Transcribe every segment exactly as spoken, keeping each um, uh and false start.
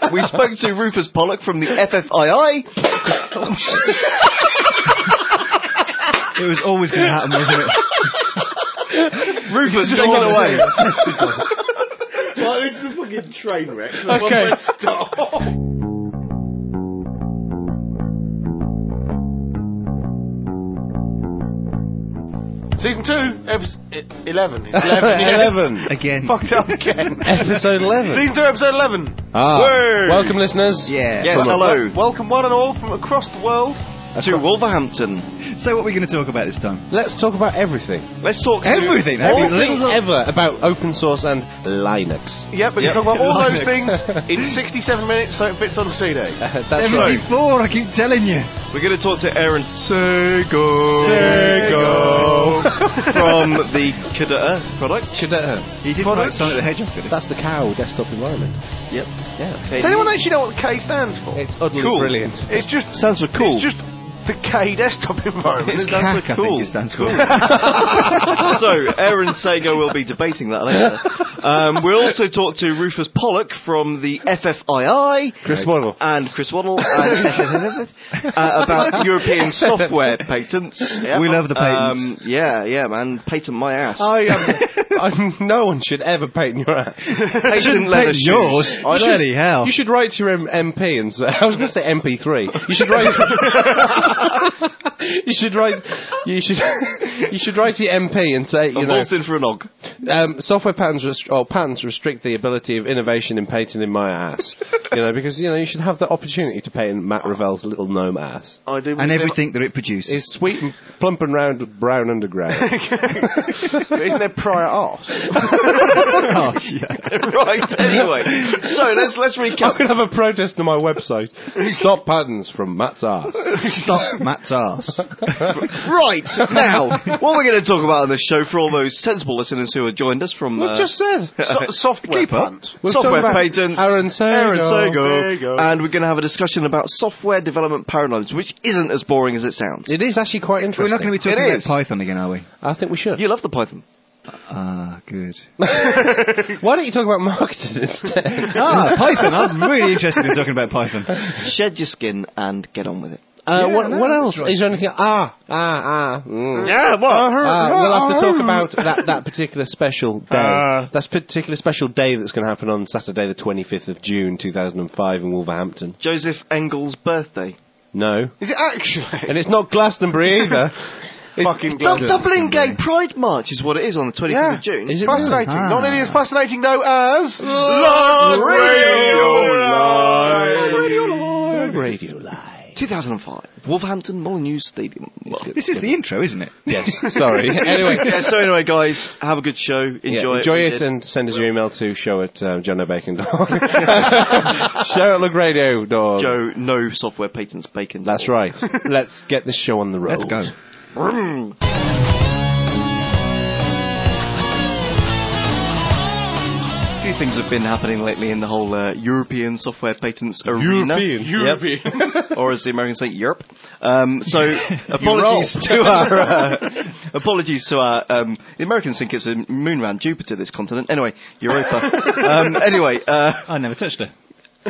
we spoke to Rufus Pollock from the F F I I. It was always going to happen, wasn't it? Rufus, take it away. Well, this is a fucking train wreck. Okay. Stop. Season two, episode eleven. It's eleven. Yes. eleven. Again. Fucked up again. Episode eleven. Season two, episode eleven. Ah. Word. Welcome, listeners. Yeah. Yes, From- hello. Welcome one and all from across the world. To Wolverhampton. So what are we going to talk about this time? Let's talk about everything. Let's talk Everything. All Everything. things ever about open source and Linux. Yep, we Yep. can talk about all those Linux. things in sixty-seven minutes so it fits on the C D. That's right. seventy-four, I keep telling you. We're going to talk to Aaron Sego. Sego. From the Cadetta product. Shadetta. He did Product. like Sonic the Hedgehog, did he? That's the cow desktop environment. Yep. Yeah. Does anyone actually know what the K stands for? It's utterly Cool. brilliant. It's just Stands for cool. It's just the K desktop environment. It's It stands C A C, for I think cool. it stands for. So, Aaron Sago will be debating that later. Um, we'll also talk to Rufus Pollock from the F F I I. Chris Waddle. And Chris Waddle and, uh, about European software patents. Yep. We love the patents. Um, yeah, yeah, man. Patent my ass. I, um, I, no one should ever patent your ass. Patent leather shoes. yours. I should- Bloody hell. You should write to your M- MP and say, I was going to say M P three. You should write. you should write. You should. You should write to your M P and say, you I'm know, bolted in for a nog. um, software patents rest- or patents restrict the ability of innovation in patenting my ass. You know, because you know you should have the opportunity to patent Matt Ravel's little gnome ass. I do. And everything that it produces. It's sweet and plump and round brown underground. Isn't there prior art? Oh, yeah. Right, anyway. So, let's, let's I recap. could have a protest on my website. Stop patents from Matt's ass. Stop Matt's ass. Right, now, what we're going to talk about on this show for all those sensible listeners who have joined us from... We've uh, just said. So- software Keep up. punt. We've software talked about patents, Aaron Sago. Aaron Sago, Sago. and we're going to have a discussion about software development paradigms, which isn't as boring as it sounds. It is actually quite We're interesting. not going to be talking It about is. Python again, are we? I think we should. You love the Python. Ah, good. Why don't you talk about marketing instead? Ah, Python. I'm really interested in talking about Python. Shed your skin and get on with it. Uh, Yeah, what, no, what that's else? right. Is there anything? Ah, ah, ah. Mm. Yeah, what? Uh, we'll have to talk about that, that particular special day. Uh. That particular special day that's going to happen on Saturday, the twenty-fifth of June, two thousand five, in Wolverhampton. Joseph Engel's birthday. No, Is it actually? and it's not Glastonbury either. It's Fucking Du- glad- Dublin Gay Pride March is what it is on the twenty-fifth Yeah. of June. Is it Fascinating. really? Not nearly as fascinating though as Love Radio Radio Radio Live. two thousand five, Wolverhampton Molyneux Stadium. This is the intro, isn't it? Yes. Sorry. Anyway. Yeah, so anyway, guys, have a good show. Enjoy Yeah, it. enjoy We it did. and send us your email to show at um, John O'Bacon dot show at Lug Radio dot Joe, no software patents bacon. That's right. Let's get this show on the road. Let's go. Mm. A few things have been happening lately in the whole uh, European software patents arena. European. Yep. Or as the Americans say, Europe. Um, so apologies to our uh, apologies to our um, the Americans think it's a moon around Jupiter, this continent. Anyway, Europa. um, anyway, uh, I never touched her.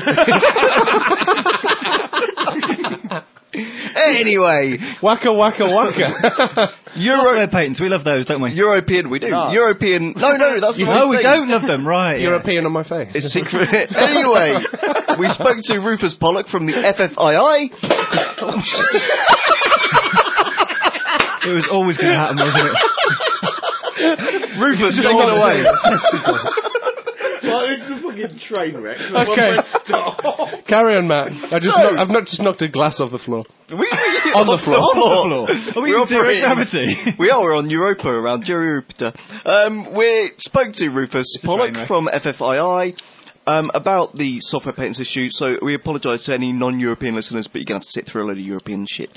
anyway, Waka waka waka. Euro Software patents, we love those, don't we? European, we do. No. European. No, no, that's the No, wrong we thing. don't love them, right? European on my face. It's secret. Anyway, we spoke to Rufus Pollock from the F F I I. It was always going to happen, wasn't it? Rufus, take it away. Well, this is a fucking train wreck. Okay. Stop. Carry on, Matt. I just So- knocked, I've not just knocked a glass off the floor. We, On the floor. On the Are we We're in zero operating- gravity? We are. We're on Europa, around Jupiter. Um, we spoke to Rufus a Pollock train wreck. from F F I I um, about the software patents issue, so we apologise to any non-European listeners, but you're going to have to sit through a load of European shit.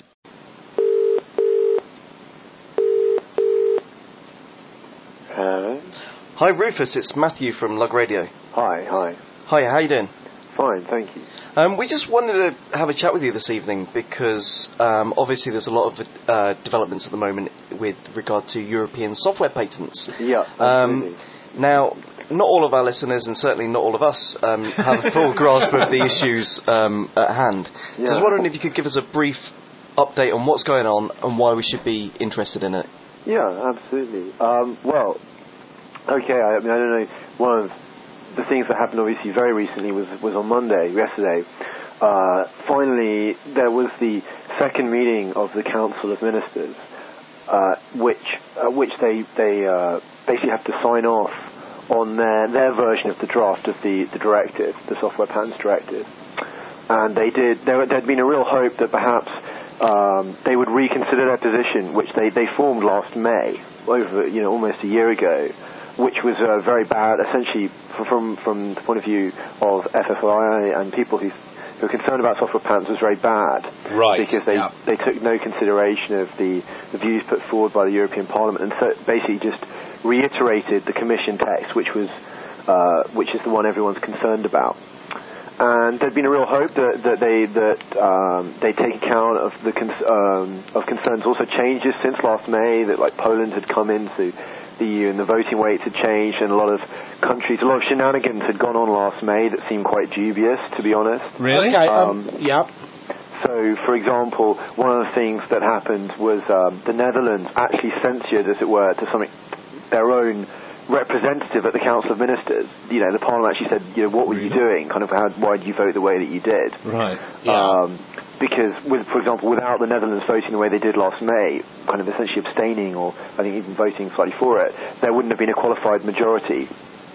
Hello. Hi Rufus, it's Matthew from Lug Radio. Hi, hi. Hi, how you doing? Fine, thank you. Um, we just wanted to have a chat with you this evening because um, obviously there's a lot of uh, developments at the moment with regard to European software patents. Yeah, Um, absolutely. now, not all of our listeners, and certainly not all of us, um, have a full grasp of the issues um, at hand. Yeah. So I was wondering if you could give us a brief update on what's going on and why we should be interested in it. Yeah, absolutely. Um, well, okay, I, I mean, I don't know, one of the things that happened obviously very recently was, was on Monday, yesterday. Uh, finally, there was the second meeting of the Council of Ministers, uh, which uh, which they they uh, basically have to sign off on their their version of the draft of the, the directive, the Software Patents Directive. And they did. There had been a real hope that perhaps um, they would reconsider their position, which they, they formed last May, over you know almost a year ago, which was uh, very bad, essentially from from the point of view of F F I and people who who were concerned about software patents was very bad, right? Because they yeah. they took no consideration of the, the views put forward by the European Parliament, and so basically just reiterated the Commission text, which was uh, which is the one everyone's concerned about. And there'd been a real hope that, that they that um, they take account of the cons- um, of concerns, also changes since last May, that like Poland had come into the E U and the voting weights had changed, and a lot of countries, a lot of shenanigans had gone on last May that seemed quite dubious, to be honest. Really? Okay, um, Um, yeah. So, for example, one of the things that happened was um, the Netherlands actually censured, as it were, to some ex- their own representative at the Council of Ministers. You know, the Parliament actually said, you know, what were you doing? Kind of, how, why did you vote the way that you did? Right. Um, because, with, for example, without the Netherlands voting the way they did last May, kind of essentially abstaining, or I think even voting slightly for it, there wouldn't have been a qualified majority.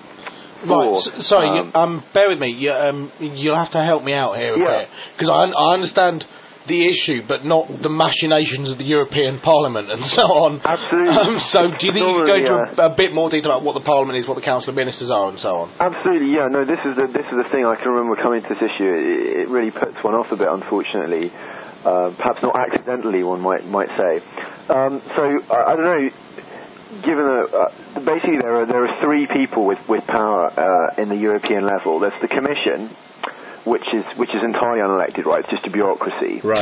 Right, For, s- sorry, um, you, um, bear with me. You, um, you'll have to help me out here a Yeah. bit, because I, I understand the issue, but not the machinations of the European Parliament and so on. Absolutely. Um, so, do you think you could go into Sorry, a, a bit more detail about what the Parliament is, what the Council of Ministers are, and so on? Absolutely, yeah. No, this is the this is the thing. I can remember coming to this issue. It, it really puts one off a bit, unfortunately. Uh, perhaps not accidentally, one might might say. Um, so I, I don't know. Given that uh, basically there are there are three people with with power uh, in the European level. There's the Commission, which is which is entirely unelected, right? It's just a bureaucracy. Right.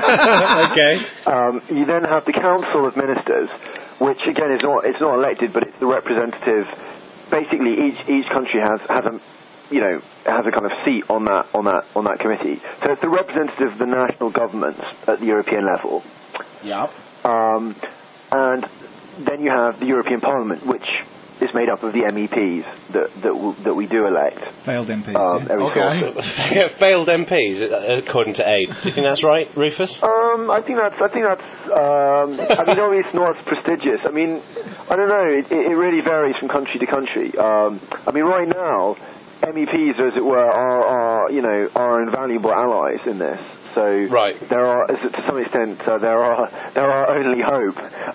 Okay. Um, you then have the Council of Ministers, which again is not it's not elected, but it's the representative. Basically, each each country has has a you know has a kind of seat on that on that on that committee. So it's the representative of the national governments at the European level. Yeah. Um, and then you have the European Parliament, which is made up of the M E Ps that that, w- that we do elect. Failed M Ps. Um, yeah. every so Okay. often. Failed M Ps, uh, according to AIDS. Do you think that's right, Rufus? Um, I think that's. I think that's. Um, I mean, obviously, it's not as prestigious. I mean, I don't know. It, it really varies from country to country. Um, I mean, right now, M E Ps, as it were, are, are you know are invaluable allies in this. So Right. there are, as- to some extent, uh, there are there are only hope.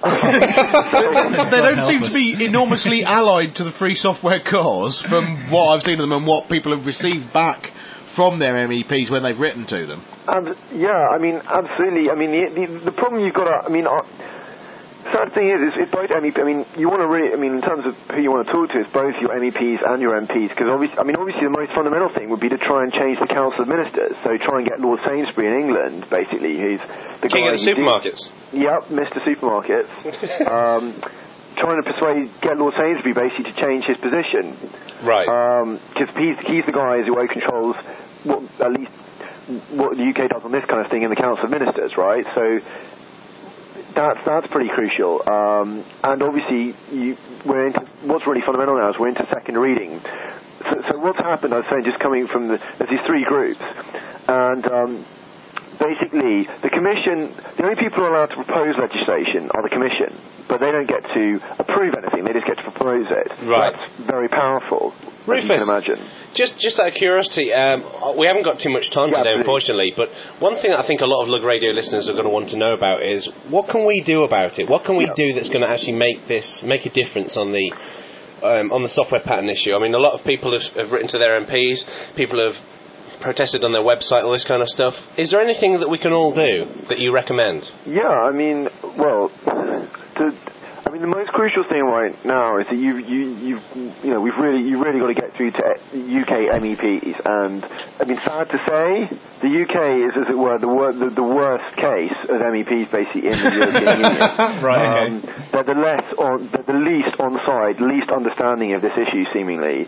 They don't seem to be enormously allied to the free software cause, from what I've seen of them and what people have received back from their M E Ps when they've written to them. Ab- yeah, I mean, absolutely. I mean, the the, the problem you've got to, I mean, uh, sad thing is, is it's both M E Ps. I mean, you want to really, I mean, in terms of who you want to talk to, it's both your M E Ps and your M Ps, because obviously, I mean, obviously the most fundamental thing would be to try and change the Council of Ministers. So try and get Lord Sainsbury in England, basically, who's the King guy of the who did- supermarkets. Yep, Mister Supermarkets. um, trying to persuade, get Lord Sainsbury basically to change his position. Right. Because he's, he's the guy who controls what, at least what the U K does on this kind of thing in the Council of Ministers, right? So that's that's pretty crucial. Um, and obviously, you, we're into, what's really fundamental now is we're into second reading. So, so what's happened, I was saying, just coming from the, there's these three groups, and um, basically, the Commission, the only people who are allowed to propose legislation are the Commission, but they don't get to approve anything, they just get to propose it. Right. That's very powerful, as you Rufus, can imagine. Just, just out of curiosity, um, we haven't got too much time Yeah, today, absolutely. unfortunately. But one thing that I think a lot of Lug Radio listeners are going to want to know about is what can we do about it? What can we Yeah. do that's going to actually make this make a difference on the um, on the software patent issue? I mean, a lot of people have, have written to their M Ps. People have protested on their website, all this kind of stuff. Is there anything that we can all do that you recommend? Yeah, I mean, well, the, I mean, the most crucial thing right now is that you you you you know we've really you really got to get through to U K M E Ps, and I mean, sad to say, the U K is, as it were, the wor- the, the worst case of M E Ps basically in the European Union. Right. Um, Okay. they're the less on they're the least on side, least understanding of this issue, seemingly.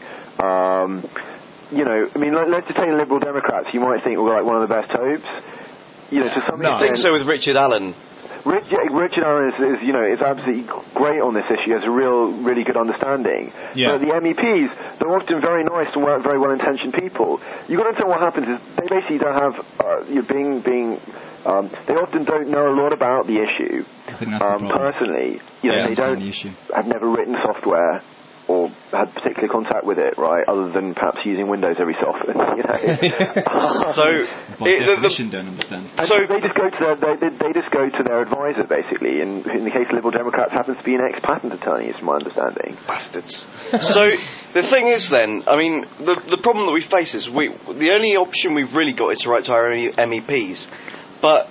Um, you know, I mean, let, let's just take the Liberal Democrats. You might think we're like one of the best hopes. You know, to some I extent. think so with Richard Allen. Rich, Richard Allen is, is, you know, is absolutely great on this issue. He has a real, really good understanding. Yeah. But the M E Ps, they're often very nice and well, very well-intentioned people. You've got to understand what happens is they basically don't have, uh, you know, being, being, um, they often don't know a lot about the issue. I think that's the Um, problem. personally, you know, Yeah, I they understand don't the issue. have never written software or had particular contact with it, right? Other than perhaps using Windows every so often, you know. So, By it, the, definition, don't understand. And So- they just go to their, they, they, they just go to their advisor, basically, and in the case of Liberal Democrats, happens to be an ex-patent attorney, is my understanding. bastards. So the thing is, then, I mean, the the problem that we face is we the only option we've really got is to write to our M E Ps, but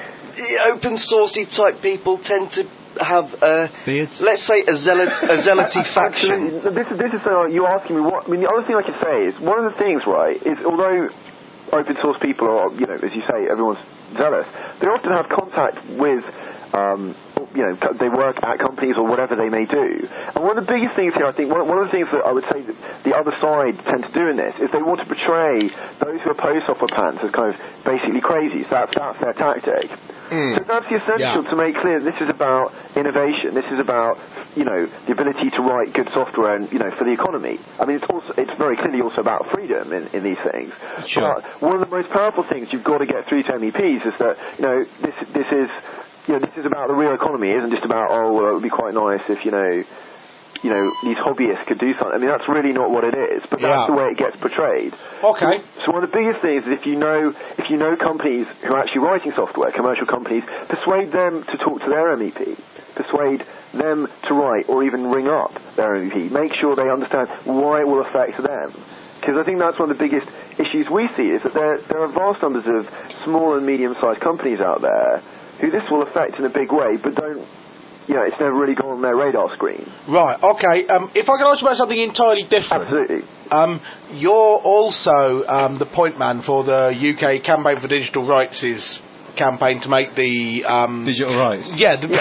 the open sourcey type people tend to have a, Beards? let's say, a zealot a zealoty faction. Absolutely. This is this is uh, you asking me what. I mean, the other thing I could say is one of the things, right, is although open source people are, you know, as you say, everyone's zealous, they often have contact with. Um, you know, they work at companies or whatever they may do. And one of the biggest things here, I think, one, one of the things that I would say that the other side tend to do in this is they want to portray those who oppose software patents as kind of basically crazy. So that's, that's their tactic. Mm. So it's absolutely essential Yeah. to make clear that this is about innovation. This is about, you know, the ability to write good software and, you know, for the economy. I mean, it's also, it's very clearly also about freedom in, in these things. Sure. But one of the most powerful things you've got to get through to M E Ps is that, you know, this, this is, you know, this is about the real economy. It isn't just about, oh, well, it would be quite nice if, you know, you know, these hobbyists could do something. I mean, that's really not what it is, but that's Yeah. the way it gets portrayed. Okay. So, so one of the biggest things is if you know, if you know companies who are actually writing software, commercial companies, persuade them to talk to their M E P. Persuade them to write or even ring up their M E P. Make sure they understand why it will affect them. Because I think that's one of the biggest issues we see is that there, there are vast numbers of small and medium-sized companies out there who this will affect in a big way, but don't, you know, it's never really gone on their radar screen. Right, okay. Um, if I could ask you about something entirely different. Absolutely. Um, you're also um, the point man for the U K Campaign for Digital Rights' campaign to make the... Um, Digital rights. yeah, the,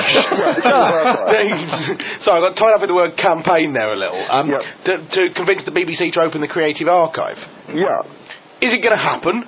sorry, I got tied up with the word campaign there a little. Um, Yep. to, to convince the B B C to open the Creative Archive. Yeah. Is it going to happen?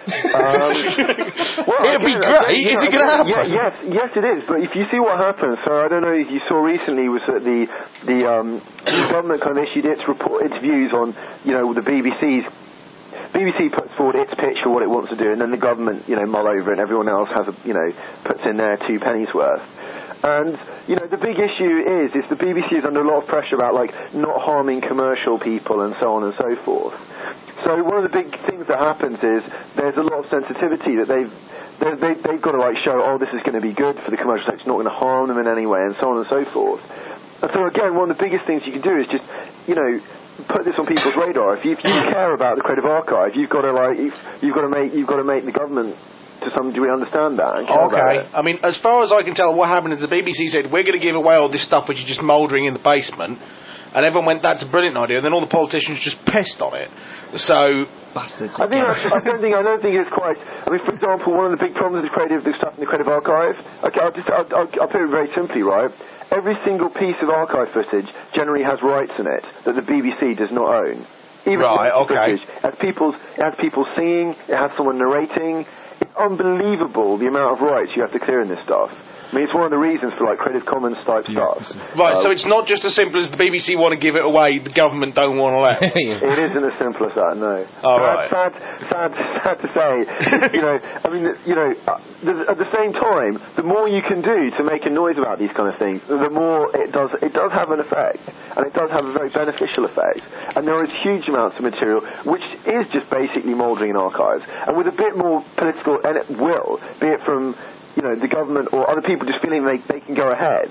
Um, well, It'd be again, great. again, Is yeah, it going to again, happen? Yeah, yes, yes, it is. But if you see what happens, so I don't know if you saw recently was that the the, um, the government kind of issued its report, its views on, you know, the B B C's. B B C puts forward its pitch for what it wants to do, and then the government, you know, mull over it, and everyone else has, a, you know, puts in their two pennies worth. And, you know, the big issue is, is the B B C is under a lot of pressure about, like, not harming commercial people and so on and so forth. So one of the big things that happens is there's a lot of sensitivity that they've, they, they, they've got to, like, show, oh, this is going to be good for the commercial sector, it's not going to harm them in any way, and so on and so forth. And so, again, one of the biggest things you can do is just, you know, put this on people's radar. If you, if you care about the Creative Archive, you've got to, like, you've, you've got to make, you've got to make the government to some degree understand that and care about Okay. it. I mean, as far as I can tell, what happened is the B B C said, we're going to give away all this stuff which is just mouldering in the basement. And everyone went, that's a brilliant idea. And then all the politicians just pissed on it. So... Bastards. I think that's, I don't think I don't think it's quite. I mean, for example, one of the big problems with the creative the stuff in the Creative Archive. Okay, I'll just I'll, I'll, I'll put it very simply, right? Every single piece of archive footage generally has rights in it that the B B C does not own. Even Right, the okay. footage it has people's it has people singing, it has someone narrating. It's unbelievable the amount of rights you have to clear in this stuff. I mean, it's one of the reasons for, like, Creative Commons type stuff. Right, Uh, so it's not just as simple as the B B C want to give it away, the government don't want to let it. It isn't as simple as that, no. Oh, sad, right. sad, sad, sad to say. You know, I mean, you know, uh, there's- at the same time, the more you can do to make a noise about these kind of things, the more it does. It does have an effect, and it does have a very beneficial effect. And there is huge amounts of material which is just basically mouldering in archives, and with a bit more political and it will, be it from, you know, the government or other people just feeling they they can go ahead.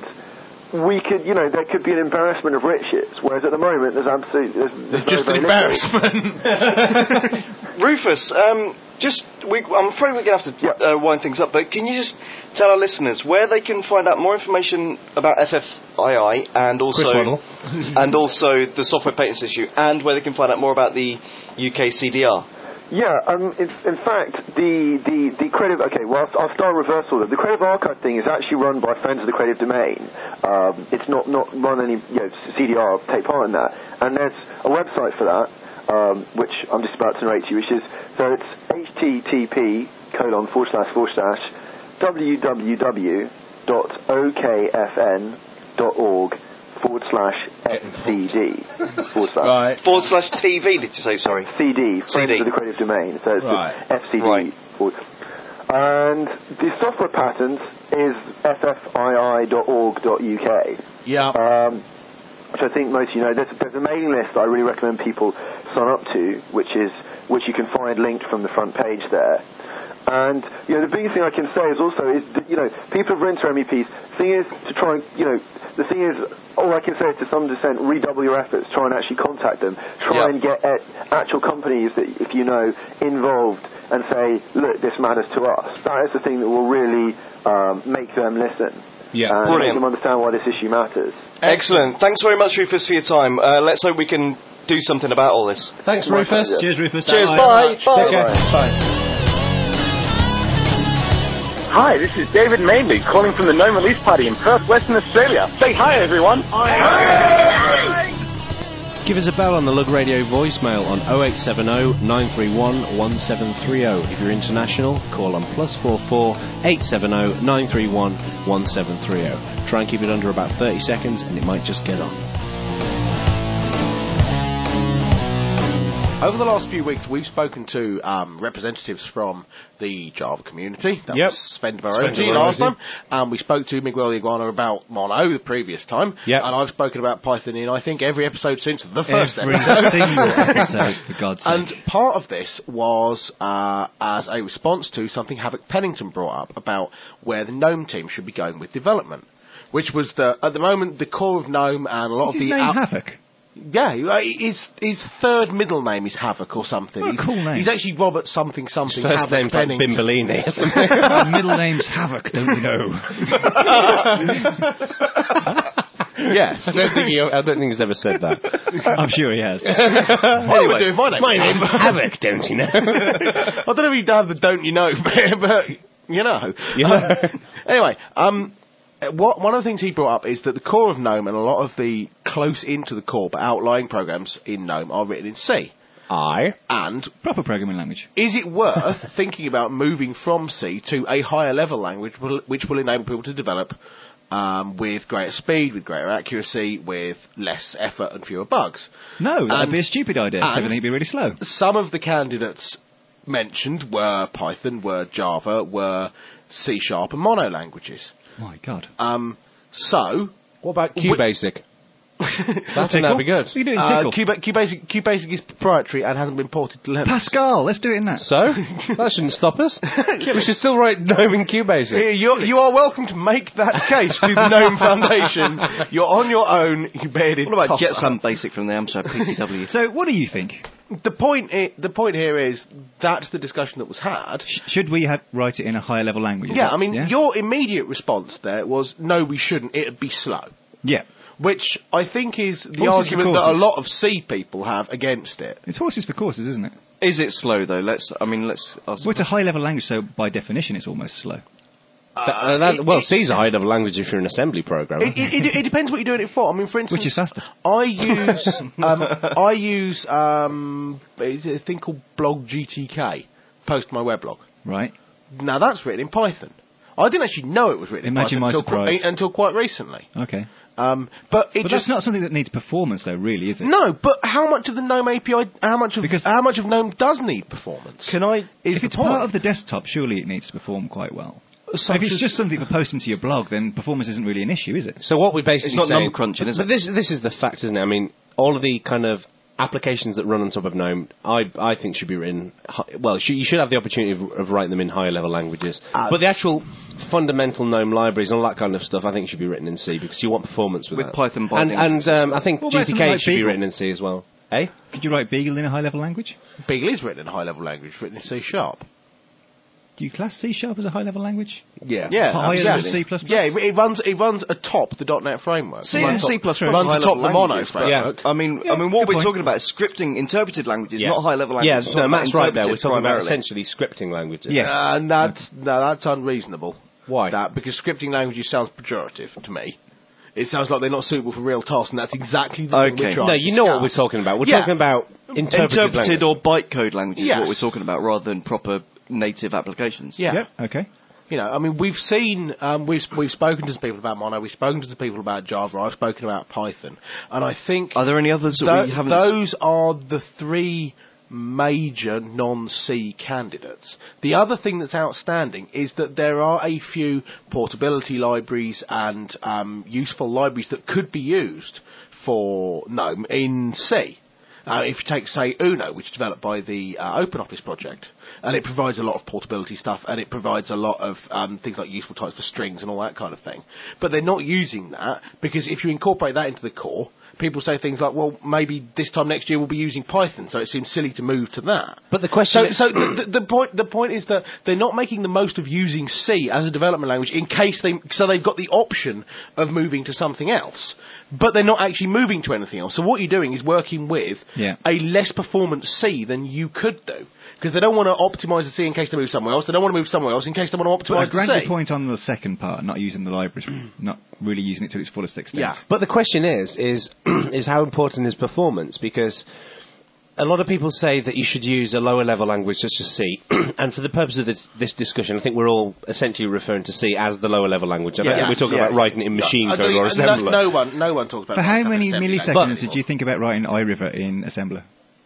We could, you know, there could be an embarrassment of riches, whereas at the moment there's absolutely there's, there's Just very, an very little. embarrassment. Rufus, um, just, we, I'm afraid we're going to have to Yep. uh, wind things up, but can you just tell our listeners where they can find out more information about F F I I and Chris also Waddle. and also the Software Patents Issue, and where they can find out more about the U K C D R? Yeah, um, in, in fact, the, the, the creative, okay, well, I'll, I'll start reverse order. The Creative Archive thing is actually run by Friends of the Creative Domain. Um, it's not, not run any, you know, C D R, take part in that. And there's a website for that, um, which I'm just about to narrate to you, which is, so it's http colon forward slash forward slash www dot okfn dot org forward slash FCD forward slash. Right. Forward slash T V, did you say, sorry? C D, Friends C D. of the Creative Domain. So it's Right. F C D. Right. Forward. And the software patent is f f i i dot org dot u k. Yeah. Um, which I think most of you know. There's, there's a mailing list I really recommend people sign up to, which is which you can find linked from the front page there. And, you know, the biggest thing I can say is also, is that, you know, people have written to M E Ps. The thing is to try and, you know, the thing is, all I can say is to some extent, redouble your efforts, try and actually contact them, try Yeah. and get uh, actual companies that, if you know, involved and say, look, this matters to us. That is the thing that will really um, make them listen. Yeah. And Brilliant. make them understand why this issue matters. Excellent. Thanks very much, Rufus, for your time. Uh, let's hope we can do something about all this. Thanks, My Rufus. pleasure. Cheers, Rufus. Cheers, bye. Bye. Take care. Bye. Bye. Hi, this is David Madeley calling from the Gnome Release Party in Perth, Western Australia. Say hi, everyone. Give us a bell on the Lug Radio voicemail on oh eight seven oh, nine three one, one seven three oh. If you're international, call on plus four four, eight seven oh, nine three one, one seven three oh. Try and keep it under about thirty seconds and it might just get on. Over the last few weeks, we've spoken to um, representatives from the Java community. That Yep. was Sven Sven Barosi last Barosi. time. Um, we spoke to Miguel Iguana about Mono the previous time. Yep. And I've spoken about Python in, I think, every episode since the first Every episode. single episode, for God's sake. And part of this was uh, as a response to something Havoc Pennington brought up about where the GNOME team should be going with development. Which was, the at the moment, the core of GNOME and a lot Is of his the... name out- Havoc? Yeah, uh, his his third middle name is Havoc or something. What a he's, cool name. He's actually Robert something something. First Havoc name's like Pennington. Bimbolini or something. His middle name's Havoc, don't you know? Yes. I don't think he, I don't think he's ever said that. I'm sure he has. What are we doing? My name. My name's Havoc, don't you know? I don't know if you have the don't you know, bit, but you know. You know. Um, anyway, um, what one of the things he brought up is that the core of GNOME and a lot of the close into the core but outlying programs in GNOME are written in C. I. And Proper programming language. is it worth thinking about moving from C to a higher level language will- which will enable people to develop um, with greater speed, with greater accuracy, with less effort and fewer bugs? No, that'd And- be a stupid idea. and- Everything would be really slow. Some of the candidates mentioned were Python, were Java, were C Sharp and Mono languages. My God. Um, so, What about QBasic? That think that'd be good. We can do it in uh, Tickle. QBasic, QBasic, QBasic is proprietary and hasn't been ported to Linux. Pascal, let's do it in that. So? That shouldn't stop us. We should still write GNOME in QBasic. Here, you're, you are welcome to make that case to the GNOME Foundation. You're on your own, you bearded What about tosser. Jet Some Basic from the Amstrad P C W? So, what do you think? The point, i- the point here is that's the discussion that was had. Sh- should we have, write it in a higher level language? Is Yeah, that- I mean, your immediate response there was, no, we shouldn't, it'd be slow. Yeah. Which I think is the Horses for argument that a courses. lot of C people have against it. It's horses for courses, isn't it? Is it slow though? Let's. I mean, let's. Ask Well, it's a high level language, so by definition it's almost slow. Uh, that, well, C's a high level language if you're an assembly programmer. It, it, it, it depends what you're doing it for. I mean, for instance, Which is faster? I use um, I use um, it's a thing called Blog G T K. Post my weblog. Right. Now that's written in Python. I didn't actually know it was written Imagine in my Python until, surprise. Quite, until quite recently. Okay. Um, but it But just that's not something that needs performance, though, really, is it? no. But how much of the GNOME A P I? How much of Because- how much of GNOME does need performance? Can I? Is If the it's point. part of the desktop, surely it needs to perform quite well. Such if it's as- just something for posting to your blog, then performance isn't really an issue, is it? So what we basically It's not saying, number crunching, is but it? this this is the fact, isn't it? I mean, all of the kind of applications that run on top of GNOME, I I think should be written. hi- Well, sh- you should have the opportunity of, of writing them in higher level languages. Uh, but the actual fundamental GNOME libraries and all that kind of stuff, I think should be written in C because you want performance with, With that. Python And binding. and um, I think What about G T something K like should be Beagle? written in C as well. Eh? Could you write Beagle in a high-level language? Beagle is written in high-level language, written in C Sharp. Do you class C Sharp as a high-level language? Yeah. Yeah, Higher than absolutely. C plus plus? Yeah, it, it runs it runs atop the .NET framework. C It and runs C++ top- plus runs high atop level the Mono languages, but- framework. I mean, Yeah, I mean, what good we're point. talking about is scripting interpreted languages, Yeah. not high level Yeah, languages. no, Matt's right there. We're Interpreted talking about primarily. essentially scripting languages. Yes. Uh, and that's, no, that's unreasonable. Why? That, because scripting languages sounds pejorative to me. It sounds like they're not suitable for real tasks, and that's exactly the thing Okay. we're trying No, to you know what we're discuss. talking about. We're Yeah. talking about interpreted, Interpreted language. or bytecode languages is Yes. what we're talking about, rather than proper native applications. Yeah. Yep. Okay. You know, I mean, we've seen, um, we've we've spoken to some people about Mono, we've spoken to some people about Java, I've spoken about Python, and I think Are there any others that tho- we haven't? those are the three major non-C candidates. The other thing that's outstanding is that there are a few portability libraries and um, useful libraries that could be used for GNOME in C. Uh, if you take, say, Uno, which is developed by the uh, OpenOffice project, and it provides a lot of portability stuff, and it provides a lot of um, things like useful types for strings and all that kind of thing. But they're not using that, because if you incorporate that into the core, people say things like, well, maybe this time next year we'll be using Python, so it seems silly to move to that. But the question So, is- so the, the, the point, the point is that they're not making the most of using C as a development language in case they, so they've got the option of moving to something else. But they're not actually moving to anything else. So what you're doing is working with Yeah. a less performant C than you could do. Because they don't want to optimise the C in case they move somewhere else. They don't want to move somewhere else in case they want to But I optimise the grant C. your point on the second part, not using the libraries, not really using it to its fullest extent. Yeah. But the question is, is, is how important is performance? Because a lot of people say that you should use a lower level language such as C, and for the purpose of this, this discussion, I think we're all essentially referring to C as the lower level language. I don't Yeah. think we're talking Yeah. about writing it in machine I code don't- or no, assembler. no one, no one talks about For that how kind of many assembly milliseconds language did you think about writing iRiver in assembler?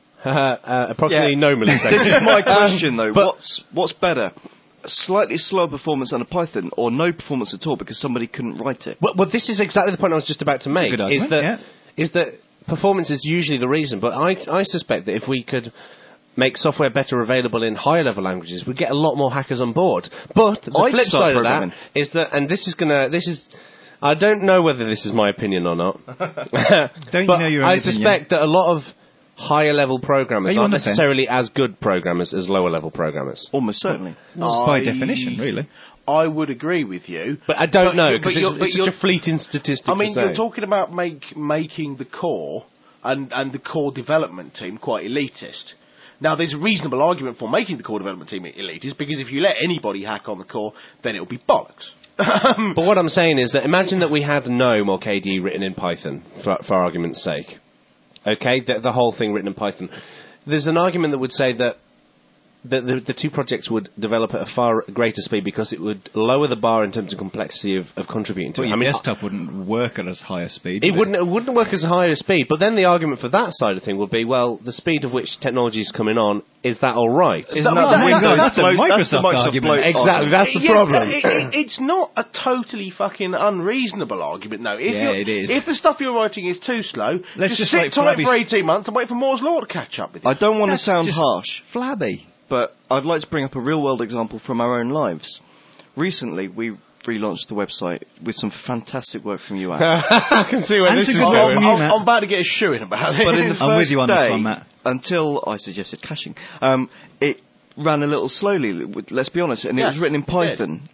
uh, approximately Yeah. no milliseconds. This is my question, though. but- what's what's better? A slightly slower performance than a Python, or no performance at all because somebody couldn't write it? Well, well, this is exactly the point I was just about to make. good Is argument, that yeah. is that performance is usually the reason, but I I suspect that if we could make software better available in higher level languages, we'd get a lot more hackers on board. But the I'd flip start side of programming. that is that, and this is gonna, this is, I don't know whether this is my opinion or not. Don't you but know your own I opinion? suspect that a lot of higher level Are programmers you aren't on the fence? necessarily as good programmers as lower level programmers. Almost certainly. By I- definition, really. I would agree with you. But I don't But know you're- because but it's, you're- but it's such you're- a fleeting statistic I mean, to say. you're talking about make, making the core and, and the core development team quite elitist. Now, there's a reasonable argument for making the core development team elitist, because if you let anybody hack on the core, then it'll be bollocks. But what I'm saying is that imagine that we had GNOME or K D E written in Python, for, for argument's sake. Okay, the, the whole thing written in Python. There's an argument that would say that the, the, the two projects would develop at a far greater speed because it would lower the bar in terms of complexity of, of contributing to Well, it. your I mean, desktop wouldn't work at as high a speed. it would wouldn't, it wouldn't work as a higher speed, but then the argument for that side of thing would be, well, the speed of which technology is coming on, is that alright? Isn't That- that, that- the Windows? that- that's a bloat- that's the Microsoft Microsoft argument. bloat Exactly, argument. that's the Yeah, problem. it- it- it's not a totally fucking unreasonable argument, though. If Yeah, you're- it is. If the stuff you're writing is too slow, Let's just, just sit like tight Flabby for s- eighteen months and wait for Moore's Law to catch up with you. I don't want to That's sound just harsh, flabby. but I'd like to bring up a real-world example from our own lives. Recently, we relaunched the website with some fantastic work from you, Al. I can see where Answer this is good going. work from you, I'm, Matt. I'm about to get a shoe in about it. But in the first I'm with you on this day, one, Matt. until I suggested caching, um, it ran a little slowly, with- let's be honest, and it Yeah, was written in it did. Python.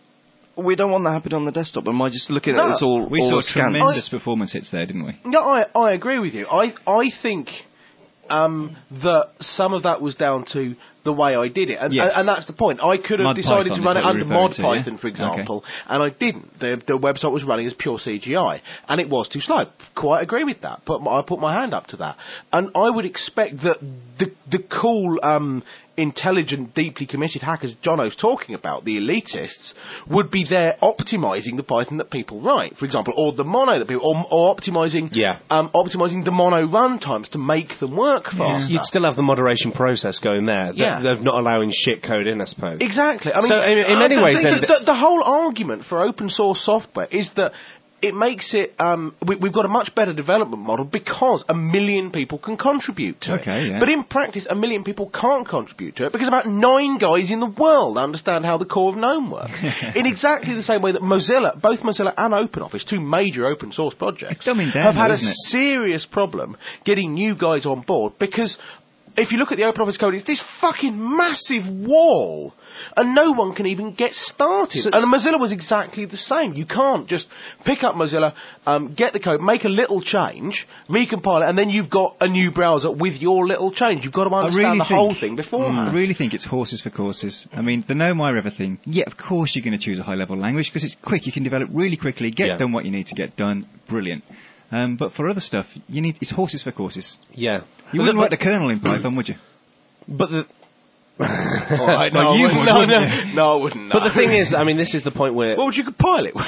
We don't want that happening on the desktop. Am I just looking No, at this all, We all saw askance? tremendous performance hits there, didn't we? No, I, I agree with you. I, I think um, that some of that was down to the way I did it. And, Yes. and, and that's the point. I could have Mod decided Python to run is it what under you're referring Mod to, yeah? Python, for example, and I didn't. The, the website was running as pure C G I, and it was too slow. Quite agree with that. But I put my hand up to that. And I would expect that the, the cool, um, intelligent, deeply committed hackers Jono's talking about, the elitists, would be there optimizing the Python that people write, for example, or the Mono that people, or, or optimizing, Yeah. um, optimizing the Mono runtimes to make them work faster. You'd still have the moderation process going there. Th- Yeah. They're not allowing shit code in, I suppose. Exactly. I mean, So, in- in many the, ways the, then the, th- the, the whole argument for open source software is that it makes it, um, we, we've got a much better development model because a million people can contribute to Okay, it. yeah. But in practice, a million people can't contribute to it because about nine guys in the world understand how the core of GNOME works. In exactly the same way that Mozilla, both Mozilla and OpenOffice, two major open source projects, It's dumbing down, have had though, a isn't it? serious problem getting new guys on board because if you look at the OpenOffice code, it's this fucking massive wall. And no one can even get started. So- and Mozilla was exactly the same. You can't just pick up Mozilla, um, get the code, make a little change, recompile it, and then you've got a new browser with your little change. You've got to understand really the think- whole thing beforehand. I really think it's horses for courses. I mean, the Know My everything. Yeah, of course you're going to choose a high-level language because it's quick. You can develop really quickly, get Yeah. done what you need to get done. Brilliant. Um, but for other stuff, you need it's horses for courses. Yeah. You wouldn't write the kernel in Python, would you? But the All right, no, Well, I you wouldn't, would, no, wouldn't no, you? no, I wouldn't. but the no. thing is, I mean, this is the point where. what would you compile it with?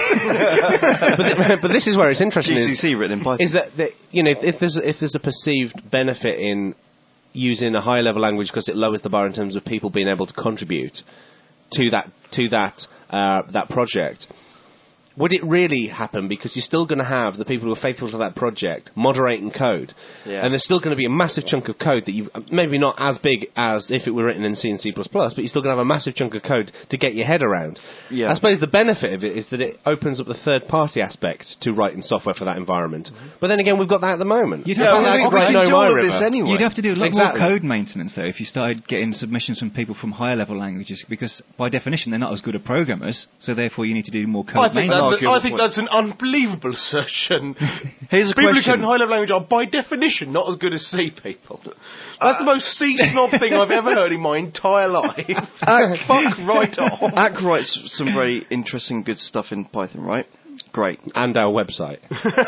but, the, but this is where it's interesting. G C Is, C written in Python. is that, that you know if there's if there's a perceived benefit in using a higher level language because it lowers the bar in terms of people being able to contribute to that to that uh, that project. Would it really happen? Because you're still going to have the people who are faithful to that project moderating code, Yeah. and there's still going to be a massive chunk of code that you maybe not as big as if it were written in C and C plus plus, but you're still going to have a massive chunk of code to get your head around. Yeah. I suppose the benefit of it is that it opens up the third party aspect to writing software for that environment. But then again, we've got that at the moment. You'd Yeah, have I to think do- we Right, can no, do my all of river. this anyway. You'd have to do a lot Exactly. more code maintenance though if you started getting submissions from people from higher level languages because by definition they're not as good at programmers, so therefore you need to do more code I think maintenance. that's a, arguable I think point. that's an unbelievable assertion. Here's a People who question. code in high level language are by definition not as good as C people. That's the most C snob thing I've ever heard in my entire life. Fuck right off. A C writes some very interesting, good stuff in Python, right? Great. And our website. But,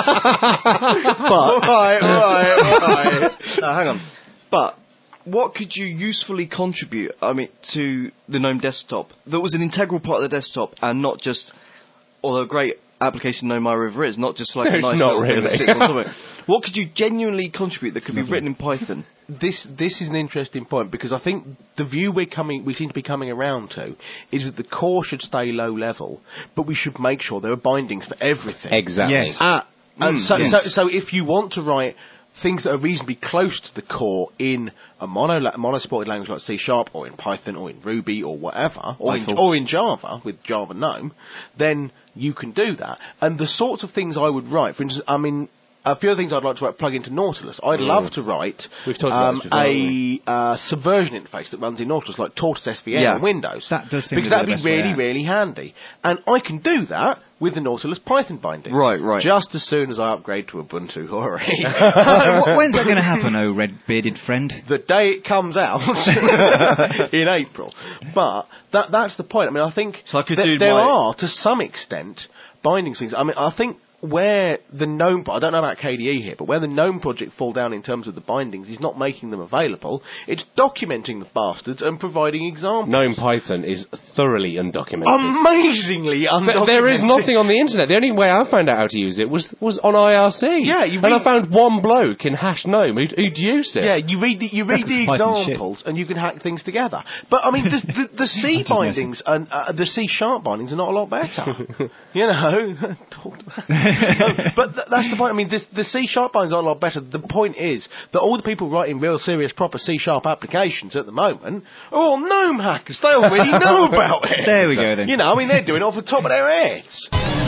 but, right, right, right. No, hang on. But, what could you usefully contribute, I mean, to the GNOME desktop that was an integral part of the desktop and not just, although a great application GNOME iRiver is, not just like a It's nice not little thing that really. sits on top of it. What could you genuinely contribute that could be written in Python? This this is an interesting point because I think the view we're coming we seem to be coming around to is that the core should stay low level, but we should make sure there are bindings for everything. Exactly. Yes. Ah, and Mm, so, yes. so so if you want to write things that are reasonably close to the core in a mono mono-supported language like C Sharp or in Python or in Ruby or whatever, or in, Eiffel. or in Java with Java GNOME, then you can do that. And the sorts of things I would write, for instance, I mean, a few other things I'd like to write plug into Nautilus. I'd love to write We've talked about um, this before, a uh, subversion interface that runs in Nautilus, like Tortoise S V N Yeah. on Windows. That does seem because to be that'd the be best way really, out. really handy. And I can do that with the Nautilus Python binding. Right, right. Just as soon as I upgrade to Ubuntu, hooray. Wh- When's that going to happen, oh red-bearded friend? The day it comes out in April. But that that's the point. I mean, I think So I could that do there my- are, to some extent, binding things. I mean, I think where the GNOME, I don't know about K D E here, but where the GNOME project fall down in terms of the bindings is not making them available, it's documenting the bastards and providing examples. GNOME Python is thoroughly undocumented. Amazingly undocumented. But there is nothing on the internet. The only way I found out how to use it was was on I R C. Yeah, you and I read- found one bloke in Hash GNOME who'd, who'd used it. Yeah, you read the you read That's the 'cause Python's shit. examples and you can hack things together. But I mean, the, the, the C I'm just bindings and uh, the C sharp bindings are not a lot better. You know, talk to that. But th- that's the point. I mean, this, the C sharp bindings are a lot better. The point is that all the people writing real serious proper C sharp applications at the moment are all GNOME hackers. They already know about it. There we go then. You know, I mean, they're doing it off the top of their heads.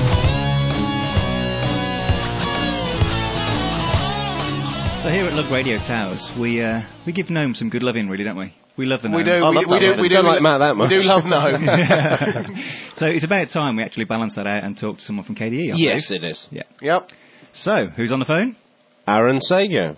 So here at Lug Radio Towers, we uh, we give GNOME some good loving, really, don't we? We love the GNOME. We do. I We, love we that do. one. We do. Don't like Matt that much. We do love gnomes. So it's about time we actually balance that out and talk to someone from K D E. I Yes, believe. it is. Yeah. Yep. So, who's on the phone? Aaron Sager.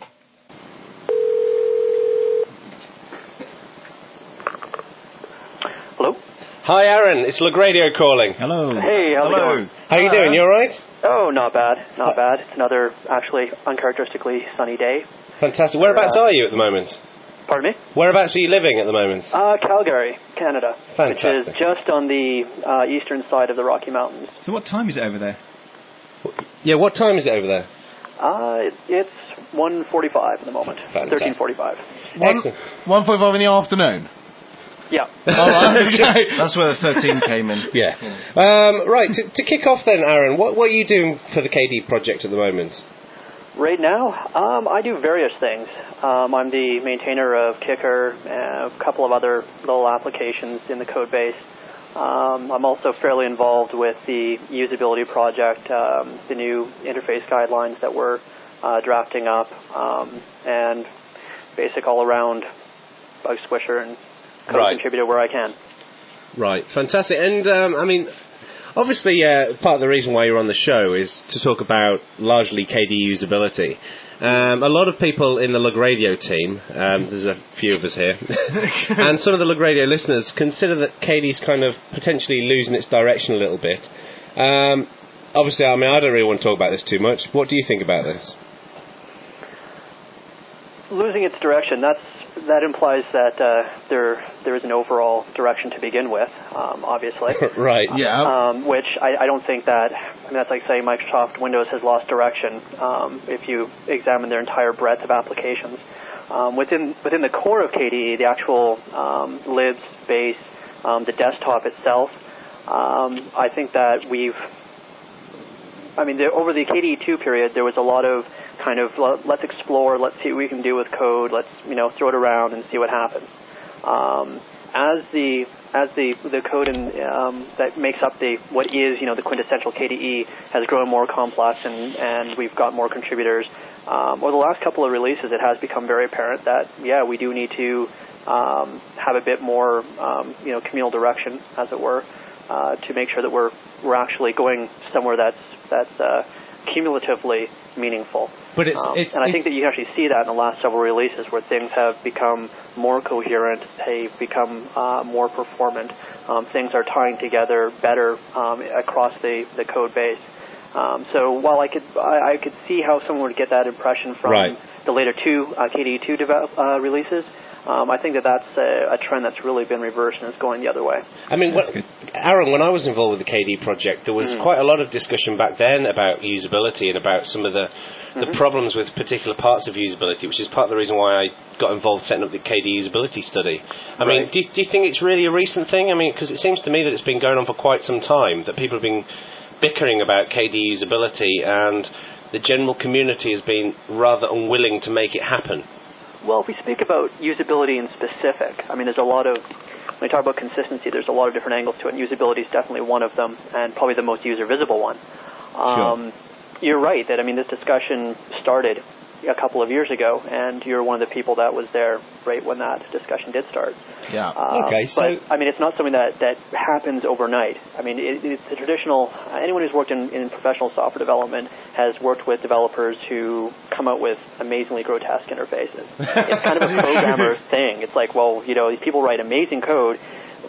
Hello? Hi, Aaron. It's Lug Radio calling. Hello. Hey, how's it going? How you doing? You all right? Oh, not bad. Not bad. It's another, actually, uncharacteristically sunny day. Fantastic. Whereabouts Uh, are you at the moment? Pardon me? Whereabouts are you living at the moment? Uh, Calgary, Canada. Which Fantastic. is just on the uh, eastern side of the Rocky Mountains. So what time is it over there? Yeah, what time is it over there? Uh, it, it's one forty-five at the moment. Fantastic. thirteen forty-five. One, Excellent. one forty-five in the afternoon. Yeah. Oh, that's, that's where the thirteen came in. Yeah. Um, right, to, to kick off then, Aaron, what, what are you doing for the K D project at the moment? Right now, um, I do various things. Um, I'm the maintainer of Kicker and a couple of other little applications in the code base. Um, I'm also fairly involved with the usability project, um, the new interface guidelines that we're uh, drafting up, um, and basic all-around bug squisher and code Right. contributor where I can. Right, fantastic. And, um, I mean, obviously uh, part of the reason why you're on the show is to talk about largely K D usability. Um, a lot of people in the Lug Radio team, um, there's a few of us here, and some of the Lug Radio listeners consider that K D's kind of potentially losing its direction a little bit. Um, obviously, I mean, I don't really want to talk about this too much. What do you think about this? Losing its direction, that's that implies that uh, there there is an overall direction to begin with, um, obviously. Right. Yeah. Um, which I, I don't think that, I mean, that's like saying Microsoft Windows has lost direction um, if you examine their entire breadth of applications. Um, within within the core of K D E, the actual um, libs, base, um, the desktop itself, um, I think that we've, I mean, the, over the K D E two period, there was a lot of kind of let's explore, let's see what we can do with code, let's, you know, throw it around and see what happens. Um, as the as the the code in, um, that makes up the what is, you know, the quintessential K D E has grown more complex and and we've got more contributors. Um, over the last couple of releases, it has become very apparent that yeah, we do need to um, have a bit more um, you know, communal direction, as it were, uh, to make sure that we're we're actually going somewhere that's that's uh, cumulatively meaningful. But it's, um, it's and I it's, think that you can actually see that in the last several releases, where things have become more coherent, they've become uh, more performant. Um, things are tying together better um, across the, the code base. Um, so while I could I, I could see how someone would get that impression from Right. the later two uh, K D E two develop, uh, releases, um, I think that that's a, a trend that's really been reversed and is going the other way. I mean, what, Aaron, when I was involved with the K D project, there was mm. quite a lot of discussion back then about usability and about some of the the mm-hmm. problems with particular parts of usability, which is part of the reason why I got involved setting up the K D usability study. I right. mean, do, do you think it's really a recent thing? I mean, because it seems to me that it's been going on for quite some time, that people have been bickering about K D usability, and the general community has been rather unwilling to make it happen. Well, if we speak about usability in specific, I mean, there's a lot of, when we talk about consistency, there's a lot of different angles to it, and usability is definitely one of them, and probably the most user-visible one. Um, sure. You're right that, I mean, this discussion started a couple of years ago, and you're one of the people that was there right when that discussion did start. Yeah. Um, okay, so... But, I mean, it's not something that, that happens overnight. I mean, it, it's the traditional... Anyone who's worked in, in professional software development has worked with developers who come out with amazingly grotesque interfaces. It's kind of a programmer thing. It's like, well, you know, these people write amazing code,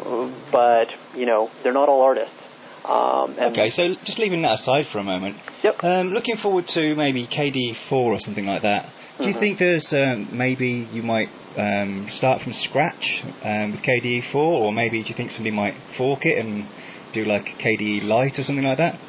but, you know, they're not all artists. Um, okay, so just leaving that aside for a moment. Yep. Um, looking forward to maybe K D E four or something like that. Do you mm-hmm. think there's um, maybe you might um, start from scratch um, with K D E four, or maybe do you think somebody might fork it and do like K D E Lite or something like that?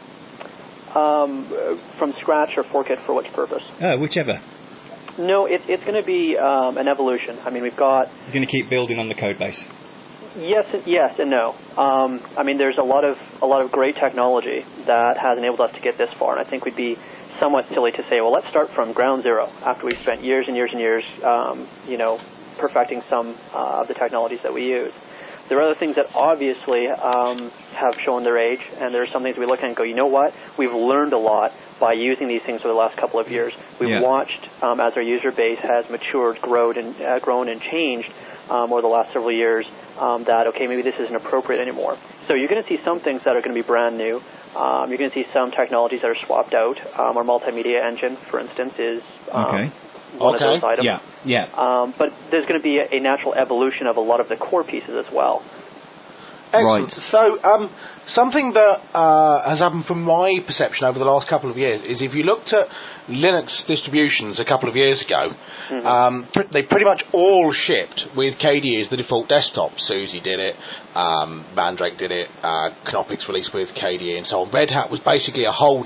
Um, from scratch or fork it for which purpose? Uh, whichever. No, it, it's going to be um, an evolution. I mean, we've got... You're going to keep building on the code base. Yes, yes, and no. Um, I mean, there's a lot of a lot of great technology that has enabled us to get this far, and I think we'd be somewhat silly to say, well, let's start from ground zero after we've spent years and years and years, um, you know, perfecting some uh, of the technologies that we use. There are other things that obviously um, have shown their age, and there are some things we look at and go, you know what? We've learned a lot by using these things over the last couple of years. We've yeah. watched um, as our user base has matured, grown, and uh, grown and changed um, over the last several years. Um, that, okay, maybe this isn't appropriate anymore. So you're going to see some things that are going to be brand new. Um, you're going to see some technologies that are swapped out. Um, our multimedia engine, for instance, is um, okay. one okay. of those items. Yeah, yeah. Um, but there's going to be a, a natural evolution of a lot of the core pieces as well. Excellent. Right. So, um, something that uh, has happened from my perception over the last couple of years is if you looked at Linux distributions a couple of years ago, mm-hmm. um, pr- they pretty much all shipped with K D E as the default desktop. SUSE did it, um, Mandrake did it, uh, Knoppix released with K D E and so on. Red Hat was basically a holdout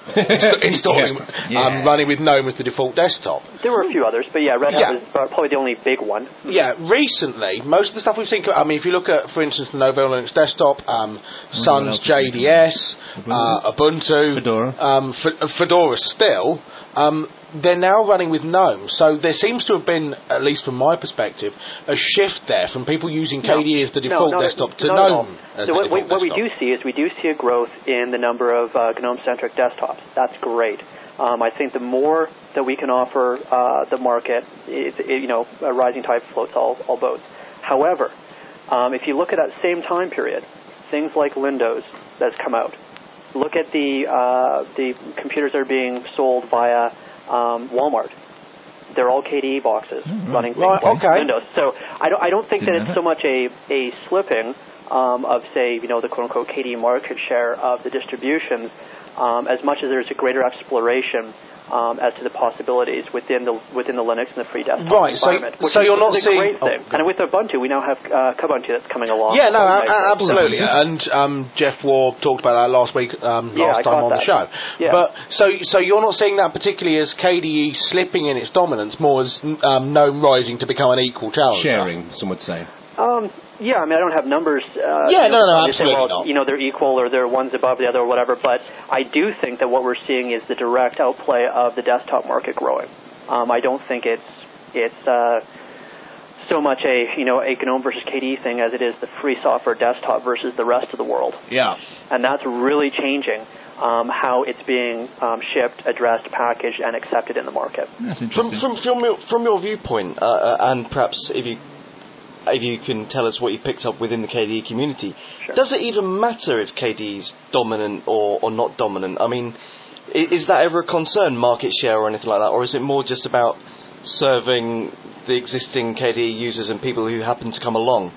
Inst- installing, Yeah. um, running with GNOME as the default desktop. There were a few others, but yeah, Red Hat Yeah. was uh, probably the only big one. Yeah, recently, most of the stuff we've seen, I mean, if you look at, for instance, the Novell Linux desktop, um, Sun's else J D S, uh, Ubuntu, Fedora. um, F- Fedora still, um, they're now running with GNOME. So there seems to have been, at least from my perspective, a shift there from people using K D E as the No, default not- desktop to not at all. GNOME as So the what, we, default what we desktop. do see is we do see a growth in the number of uh, GNOME-centric desktops. That's great. Um, I think the more that we can offer uh, the market, it, it, you know, a rising tide floats all, all boats. However, um, if you look at that same time period, things like Windows that's come out. Look at the uh, the computers that are being sold via um, Walmart. They're all K D E boxes Mm-hmm. running Right, things like okay. Windows. So I don't I don't think Didn't that know it's that. so much a a slipping um, of say you know the quote unquote K D E market share of the distributions um, as much as there's a greater exploration um, as to the possibilities within the within the Linux and the free desktop Right, so- environment. which so is, you're not which is seeing- a great oh, thing. go And with Ubuntu, we now have uh, Kubuntu that's coming along. Yeah, no, That's a- nice. a- absolutely. And um, Jeff Ward talked about that last week, um, Yeah, last I time caught on the that. show. Yeah. But so, so you're not seeing that particularly as K D E slipping in its dominance, more as um, GNOME rising to become an equal challenger. Sharing, some would say. Um, yeah, I mean, I don't have numbers. Uh, Yeah, you know, no, no, to say, absolutely well, not. You know, they're equal or they're one's above the other or whatever, but I do think that what we're seeing is the direct outplay of the desktop market growing. Um, I don't think it's it's uh, so much a you know a GNOME versus K D E thing as it is the free software desktop versus the rest of the world, Yeah. and that's really changing um, how it's being um, shipped, addressed, packaged, and accepted in the market. That's From interesting. from from your, from your viewpoint, uh, uh, and perhaps if you if you can tell us what you picked up within the K D E community, Sure. does it even matter if K D E is dominant or, or not dominant? I mean, is, is that ever a concern, market share or anything like that, or is it more just about serving the existing K D E users and people who happen to come along?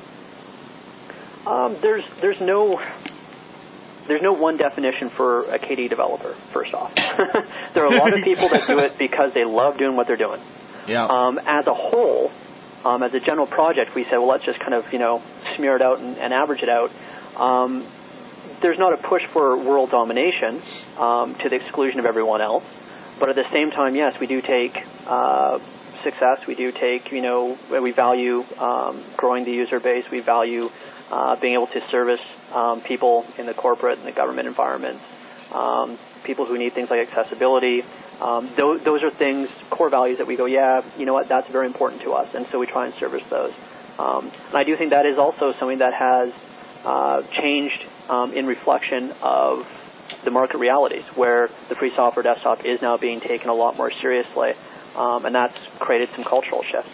Um, there's there's no there's no one definition for a K D E developer. First off, there are a lot of people that do it because they love doing what they're doing. Yeah. Um, as a whole, um, as a general project, we said, well, let's just kind of you know smear it out and, and average it out. Um, there's not a push for world domination um, to the exclusion of everyone else, but at the same time, yes, we do take uh, success. We do take you know we value um, growing the user base. We value uh, being able to service um, people in the corporate and the government environments, um, people who need things like accessibility. Um, those, those are things, core values that we go, yeah, you know what, that's very important to us, and so we try and service those. Um, and I do think that is also something that has uh, changed um, in reflection of the market realities, where the free software desktop is now being taken a lot more seriously, um, and that's created some cultural shifts.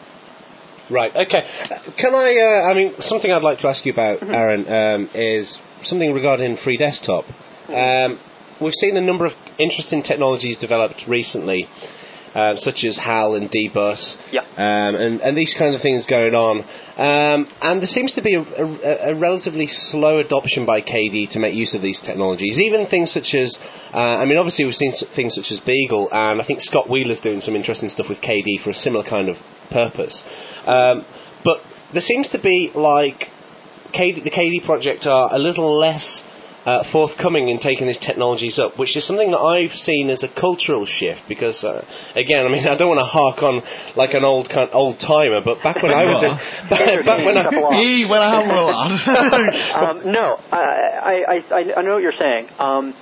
Right, okay. Uh, Can I, uh, I mean, something I'd like to ask you about, Mm-hmm. Aaron, um, is something regarding free desktop. Mm-hmm. Um, we've seen a number of interesting technologies developed recently, uh, such as HAL and dbus, Yeah. um, and, and these kind of things going on. Um, and there seems to be a, a, a relatively slow adoption by K D E to make use of these technologies. Even things such as, uh, I mean, obviously we've seen s- things such as Beagle, and I think Scott Wheeler's doing some interesting stuff with K D E for a similar kind of purpose. Um, but there seems to be, like, K D, the K D E project are a little less uh, forthcoming in taking these technologies up, which is something that I've seen as a cultural shift. Because uh, again, I mean, I don't want to hark on like an old kind, old timer, but back when I was in, back, back when I, He went out with a lad. um, no, I, I, I, I know what you're saying. Um,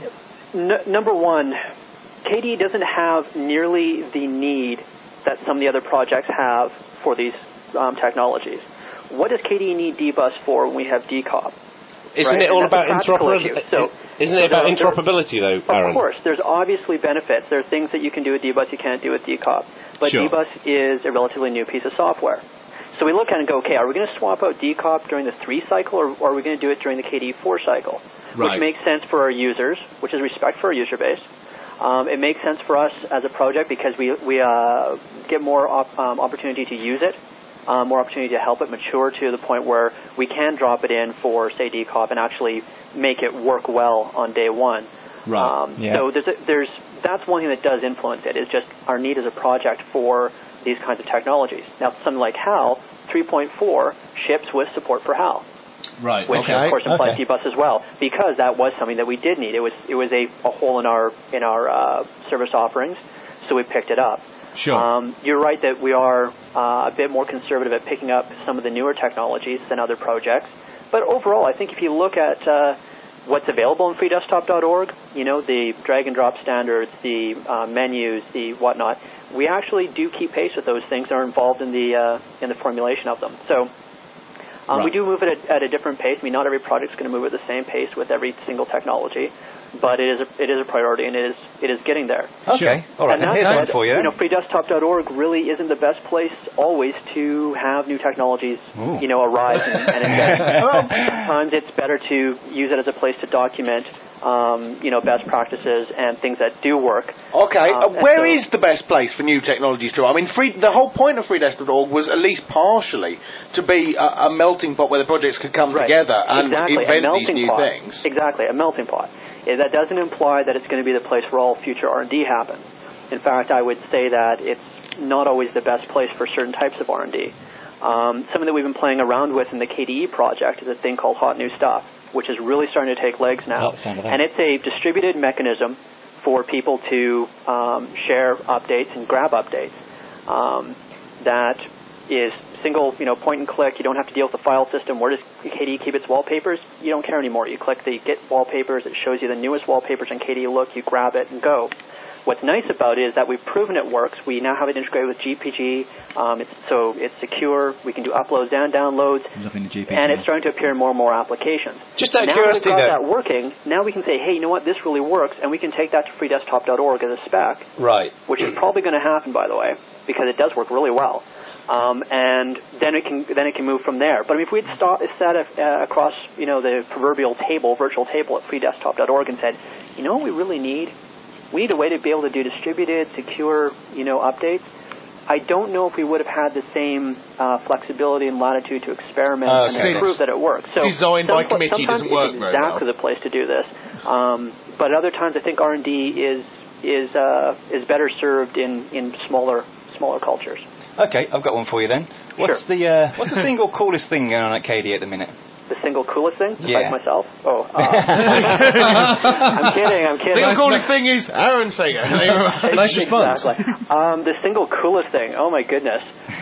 n- number one, K D E doesn't have nearly the need that some of the other projects have for these um, technologies. What does K D E need dbus for when we have D C O P? isn't Right, it all and that's about a practical interoperability? issue. So- isn't so it about there- there- interoperability, though, Aaron? Of course, there's obviously benefits. There are things that you can do with dbus you can't do with D C O P. But Sure. dbus is a relatively new piece of software. So we look at it and go, okay, are we going to swap out D C O P during the three cycle, or, or are we going to do it during the K D E four cycle? Right. Which makes sense for our users, which is respect for our user base. Um, it makes sense for us as a project because we we uh, get more op- um, opportunity to use it, um, more opportunity to help it mature to the point where we can drop it in for, say, D C O P and actually make it work well on day one. Right, Um, yeah. So there's a, there's that's one thing that does influence it, is just our need as a project for these kinds of technologies. Now, something like HAL three point four ships with support for HAL. Right. Which okay. of course implies Okay. D bus as well, because that was something that we did need. It was it was a, a hole in our in our uh, service offerings, so we picked it up. Sure. Um, you're right that we are uh, a bit more conservative at picking up some of the newer technologies than other projects. But overall, I think if you look at uh, what's available on free desktop dot org, you know, the drag and drop standards, the uh, menus, the whatnot, we actually do keep pace with those things and are involved in the uh, in the formulation of them. So. Um, Right. We do move it at, at a different pace. I mean, not every project is going to move at the same pace with every single technology, but it is a, it is a priority, and it is it is getting there. Okay, all right. And And that's here's why, one for you. You know, free desktop dot org really isn't the best place always to have new technologies, Ooh. you know, arise and, and invent. Sometimes it's better to use it as a place to document, um, you know, best practices and things that do work. Okay, Um, uh, and where so- is the best place for new technologies to? I mean, free, the whole point of free desktop dot org was at least partially to be a, a melting pot where the projects could come Right. together and exactly. a invent melting these new pot. things. Exactly, a melting pot. Eh, That doesn't imply that it's going to be the place where all future R and D happens. In fact, I would say that it's not always the best place for certain types of R and D. Um, something that we've been playing around with in the K D E project is a thing called Hot New Stuff, which is really starting to take legs now. I like the sound of that. And it's a distributed mechanism for people to um, share updates and grab updates. Um, that is single, you know, point and click. You don't have to deal with the file system. Where does K D E keep its wallpapers? You don't care anymore. You click the Get Wallpapers. It shows you the newest wallpapers in K D E Look. You grab it and go. What's nice about it is that we've proven it works. We now have it integrated with G P G, um, it's, so it's secure. We can do uploads and downloads, Loving the G P G. and it's starting to appear in more and more applications. Just out of now curiosity, that we've got though. that working, now we can say, hey, you know what, this really works, and we can take that to free desktop dot org as a spec, Right. which is probably going to happen, by the way, because it does work really well. Um, and then it can then it can move from there. But I mean, if we'd start, sat uh, across, you know, the proverbial table, virtual table at free desktop dot org and said, you know what we really need? We need a way to be able to do distributed, secure, you know, updates. I don't know if we would have had the same uh, flexibility and latitude to experiment Uh, and okay. prove that it works. So Design by some- committee sometimes doesn't work it's very exactly well. the place to do this. Um, but other times, I think R and D is is uh, is better served in, in smaller smaller cultures. Okay, I've got one for you then. What's Sure. the uh, what's the single coolest thing going on at K D E at the minute? The single coolest thing, besides Yeah. myself? Oh, uh, I'm kidding. I'm kidding. Single coolest thing is Aaron Singer. Nice response. Exactly. Um, the single coolest thing. Oh my goodness.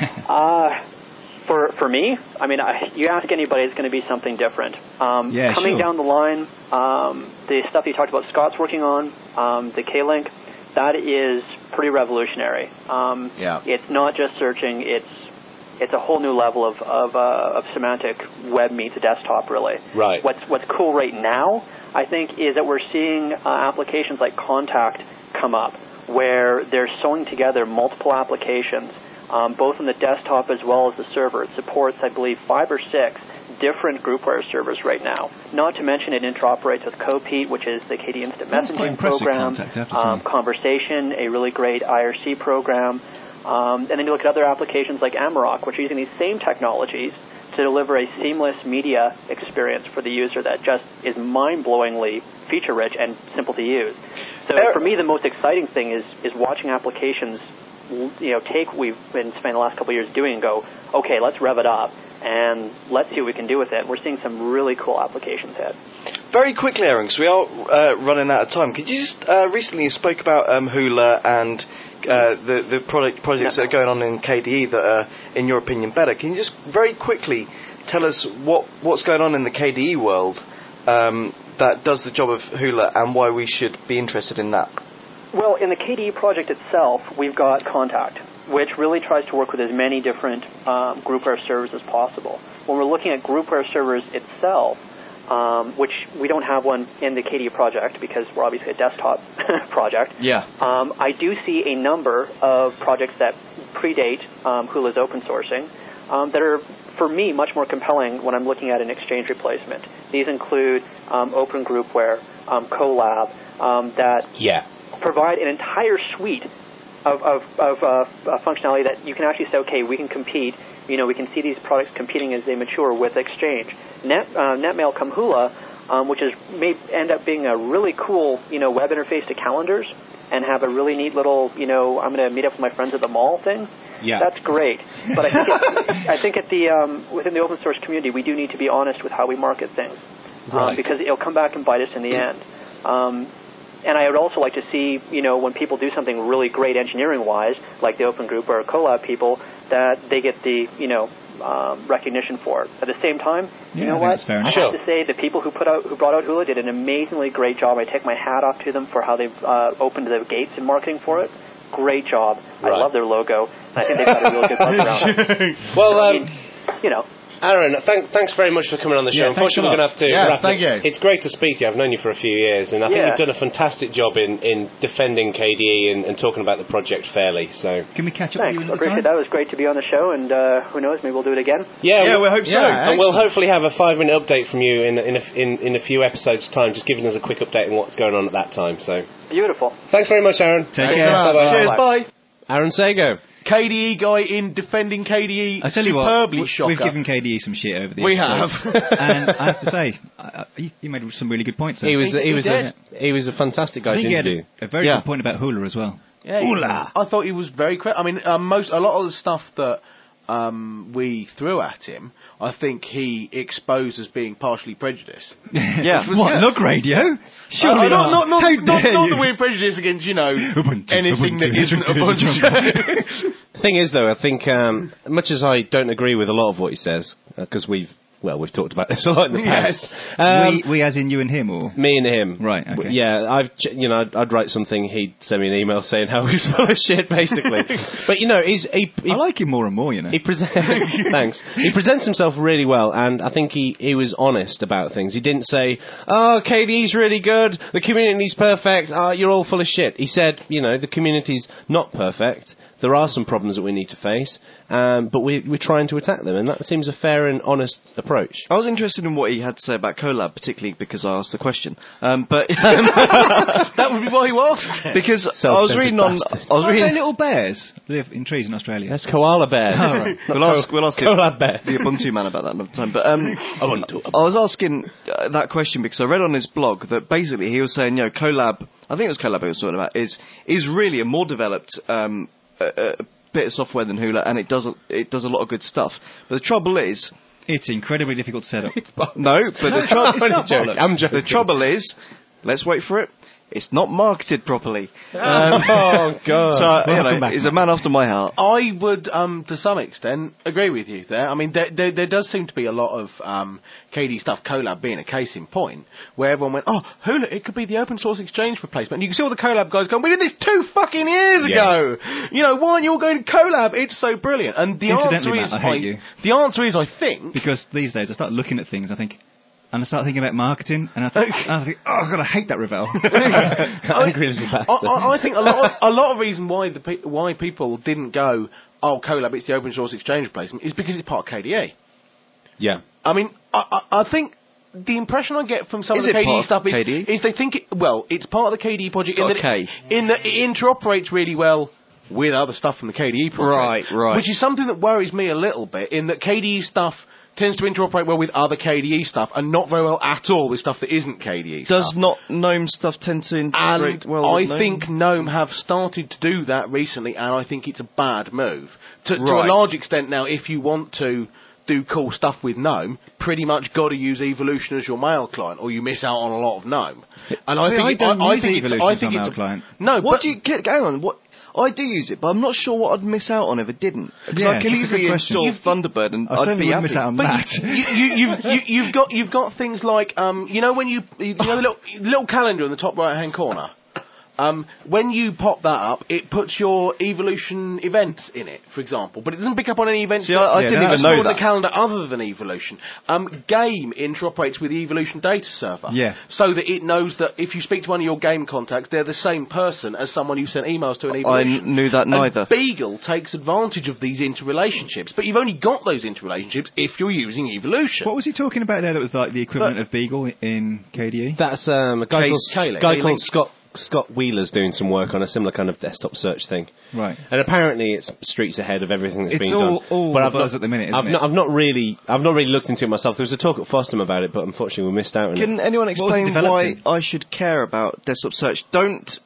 Uh, for for me, I mean, I, you ask anybody, it's going to be something different. Um, Yeah, coming sure. down the line, um, the stuff you talked about, Scott's working on, um, the K-Link, that is pretty revolutionary. Um, Yeah. It's not just searching; it's it's a whole new level of of, uh, of semantic web meets desktop, really. Right. What's what's cool right now, I think, is that we're seeing uh, applications like Contact come up, where they're sewing together multiple applications, um, both on the desktop as well as the server. It supports, I believe, five or six different groupware servers right now. Not to mention it interoperates with Copete, which is the K D E Instant I was quite Messaging impressed with program, Contact, I have to um, say. Conversation, a really great I R C program. Um, and then you look at other applications like Amarok, which are using these same technologies to deliver a seamless media experience for the user that just is mind-blowingly feature-rich and simple to use. So for me, the most exciting thing is is watching applications, you know, take what we've been spending the last couple of years doing and go, okay, let's rev it up and let's see what we can do with it. We're seeing some really cool applications hit. Very quickly, Aaron, because we are uh, running out of time. Could you just uh, recently you spoke about um, Hula and uh, the the product projects that are going on in K D E that are, in your opinion, better. Can you just very quickly tell us what what's going on in the K D E world um, that does the job of Hula and why we should be interested in that? Well, in the K D E project itself, we've got Contact, which really tries to work with as many different um, groupware servers as possible. When we're looking at groupware servers itself, um, which we don't have one in the K D E project because we're obviously a desktop project, Yeah. um, I do see a number of projects that predate um, Hula's open sourcing um, that are, for me, much more compelling when I'm looking at an Exchange replacement. These include um, Open Groupware, um, Colab, um, that Yeah. provide an entire suite of, of, of uh, uh, functionality that you can actually say, okay, we can compete. You know, we can see these products competing as they mature with Exchange. Net, uh, Netmail come Hula, um, which is may end up being a really cool, you know, web interface to calendars. and have a really neat little, you know, I'm going to meet up with my friends at the mall thing, Yeah. that's great. But I think, it, I think at the um, within the open source community, we do need to be honest with how we market things, Right. um, because it'll come back and bite us in the end. Um, and I would also like to see, you know, when people do something really great engineering-wise, like the Open Group or Colab people, that they get the, you know, um, recognition for it. At the same time, Yeah, you know I think what? that's fair enough. I have to say the people who put out, who brought out Hula did an amazingly great job. I take my hat off to them for how they've uh, opened the gates in marketing for it. Great job. Right. I love their logo. And I think they've got a real good buzz around it. Well, So, I um, mean, you know. Aaron, thank, thanks very much for coming on the show. Yeah, thanks Unfortunately, a we're lot. going to have to Yes, wrap thank it. you. It's great to speak to you. I've known you for a few years, and I think Yeah. you've done a fantastic job in, in defending K D E and, and talking about the project fairly. So, Can we catch up Thanks. with I you another appreciate time? that. It was great to be on the show, and uh, who knows, maybe we'll do it again. yeah, Yeah, we- we hope so. Yeah, and we'll hopefully have a five-minute update from you in in a, in, in a few episodes' time, just giving us a quick update on what's going on at that time. So, Beautiful. thanks very much, Aaron. Take Thanks care. a lot. Bye-bye. Cheers, Bye. bye. Aaron Sago. K D E guy in defending K D E, I tell you what, superbly w- shocker. we've given K D E some shit over the We episodes. have. And I have to say, I, I, he- he made some really good points there. He was He- he, he was did. a, he was a fantastic guy I to think he had interview. a, a very Yeah. good point about Hula as well. Yeah, he- I thought he was very quick. I mean, um, most a lot of the stuff that um, we threw at him, I think he exposed as being partially prejudiced. Yeah. What, good. Log Radio? Surely Uh, not, not, not, How not, dare not you? that we're prejudiced against, you know, Ubuntu, anything that Ubuntu, isn't Ubuntu. The thing is, though, I think um, much as I don't agree with a lot of what he says, because we've well, we've talked about this a lot in the past. Um, we, we as in you and him, or? Me and him. Right, okay. Yeah, I've, ch- you know, I'd, I'd write something, he'd send me an email saying how he's full of shit, basically. But, you know, he's, he, he, I like him more and more, you know. he presents, thanks. He presents himself really well, and I think he, he was honest about things. He didn't say, oh, K D E's really good, the community's perfect, oh, you're all full of shit. He said, you know, the community's not perfect, there are some problems that we need to face, um, but we, we're trying to attack them, and that seems a fair and honest approach. I was interested in what he had to say about Colab, particularly because I asked the question. Um, but um, That would be why you asked it. because I was Self-centered reading on, bastard. I was Why do reading. little bears live in trees in Australia? That's koala bear. We'll ask, we'll ask the, Colab bear. the Ubuntu man about that another time. But um, Ubuntu. I was asking uh, that question because I read on his blog that basically he was saying, you know, Colab, I think it was Colab he was talking about, is is really a more developed um, a, a bit of software than Hula, and it does a, it does a lot of good stuff. But the trouble is, It's incredibly difficult to set up. no, but the trouble, I'm only joking. I'm joking. the trouble is, let's wait for it. It's not marketed properly. Um, Oh, God. so you Welcome know, back, he's a man after my heart. I would, um, to some extent, agree with you there. I mean, there, there, there does seem to be a lot of um, K D stuff, Colab being a case in point, where everyone went, oh, Hula, it could be the open source exchange replacement. And you can see all the Colab guys going, we did this two fucking years Yeah. ago! You know, why aren't you all going to Colab? It's so brilliant. And the answer Incidentally, is, Matt, I hate you. the answer is, I think, Because these days I start looking at things, I think, and I start thinking about marketing, and I think, and I think oh god, I hate that Ravel. Angry little I, bastard. I, I think a lot of, a lot of reason why the pe- why people didn't go, oh, Colab, it's the open source exchange replacement, is because it's part of K D E. Yeah. I mean, I, I, I think the impression I get from some Is of the it K D E part of stuff is, K D E? is they think it, well, it's part of the K D E project in It's that, got a it, K. in that it interoperates really well with other stuff from the K D E project. Right, right. Which is something that worries me a little bit, in that K D E stuff tends to interoperate well with other K D E stuff and not very well at all with stuff that isn't K D E Does stuff. not GNOME stuff tend to integrate And well I with GNOME? think GNOME have started to do that recently, and I think it's a bad move. To, to a Right. large extent now, if you want to do cool stuff with GNOME, pretty much got to use Evolution as your mail client, or you miss out on a lot of GNOME. And I See, think I it- don't I, I use think it's, Evolution I as think my it's mail a, client. No, What but do you get? Hang on. What? I do use it, but I'm not sure what I'd miss out on if it didn't. Because Yeah, I can that's a easily good question. install Thunderbird and I I'd certainly be wouldn't happy. miss out on But that. you, you, you've, you, you've got you've got things like um, you know when you you know the little the little calendar in the top right hand corner. Um, when you pop that up, it puts your Evolution events in it, for example, but it doesn't pick up on any events. See, I- I that didn't are even know stored in that. the calendar other than Evolution. Um, Game interoperates with the Evolution data server, Yeah. so that it knows that if you speak to one of your Game contacts, they're the same person as someone you sent emails to in I Evolution. n- knew that And neither. Beagle takes advantage of these interrelationships, but you've only got those interrelationships if you're using Evolution. What was he talking about there that was like the equivalent of Beagle in K D E? That's um, a guy, Case- called, Kaylee. guy Kaylee. called Scott Scott Wheeler's doing some work on a similar kind of desktop search thing. Right. And apparently it's streets ahead of everything that's It's being all- done. all but the I've buzz not, at the minute, isn't I've it? not, I've not really, I've not really looked into it myself. There was a talk at FOSDEM about it, but unfortunately we missed out on Can it. anyone was it explain developed why in? I should care about desktop search? Don't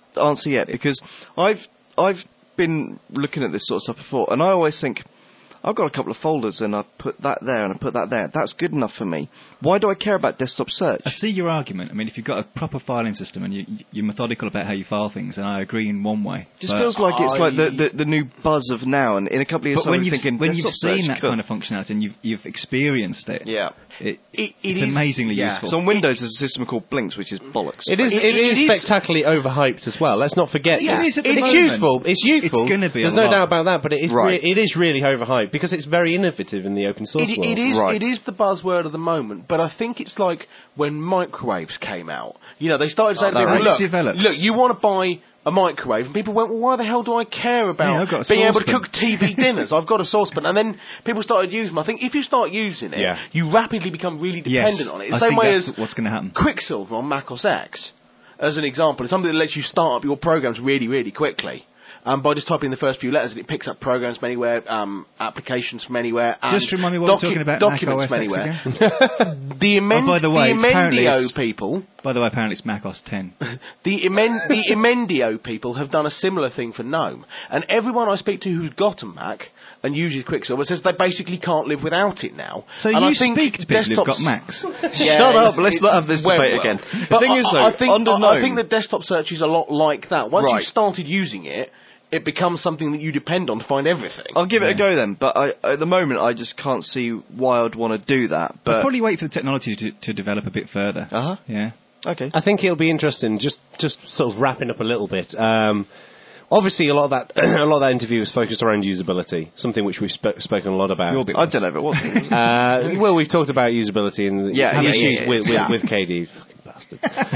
answer yet, because I've I've been looking at this sort of stuff before, and I always think, I've got a couple of folders and I put that there and I put that there. That's good enough for me. Why do I care about desktop search? I see your argument. I mean, if you've got a proper filing system and you, you're methodical about how you file things, and I agree in one way. Just feels like it's I... like the, the, the new buzz of now, and in a couple of years but when I'm you've, thinking, when you've desktop seen search, that cool. kind of functionality and you've, you've experienced it, Yeah. it, It- it it's is- amazingly yeah. useful. So on Windows there's a system called Blinks, which is bollocks. It is. It- It, it is, is- spectacularly overhyped as well. Let's not forget. Yeah, that. it is at the it's moment. useful. It's useful. It's gonna be a There's no lot. doubt about that. But it is. Right. Re- it is really overhyped because it's very innovative in the open source It, world. it is. Right. It is the buzzword of the moment, but I think it's like when microwaves came out. You know, they started saying, that to people, really look, develops. look, you want to buy a microwave, and people went, well, why the hell do I care Yeah, about I've got a being able to saucepan. cook T V dinners? I've got a saucepan, and then people started using them. I think if you start using it, Yeah. you rapidly become really Yes, dependent on it. I The same think way that's as what's going to happen. Quicksilver on Mac O S X, as an example. It's something that lets you start up your programs really, really quickly. Um, by just typing in the first few letters, and it picks up programs from anywhere, um, applications from anywhere, and Just remind me what docu- we're talking about documents Mac O S from X anywhere. again? The, amend- Oh, by the way, the it's apparently Emendio it's- people, By the way, apparently it's Mac O S ten. the, Emen- the Emendio people have done a similar thing for GNOME, and everyone I speak to who's got a Mac and uses Quicksilver says they basically can't live without it now. So and you I think speak to people who've got desktops- Macs. Yeah, Shut up, it's- let's it- not have this well, debate well. again. But The thing I, is, I though, think, under I, I GNOME- think that desktop search is a lot like that. Once Right. you've started using it, it becomes something that you depend on to find everything. I'll give it a go then, but I, at the moment I just can't see why I'd want to do that. But I'll probably wait for the technology to, to develop a bit further. Uh-huh. Yeah. okay. I think it'll be interesting. Just, just sort of wrapping up a little bit. Um, obviously, a lot of that, a lot of that interview was focused around usability, something which we've sp- spoken a lot about. Your bit I don't know if it was. Uh, well, we've talked about usability and Yeah, have yeah, issues yeah, yeah, with, yeah. with, with K D. Fucking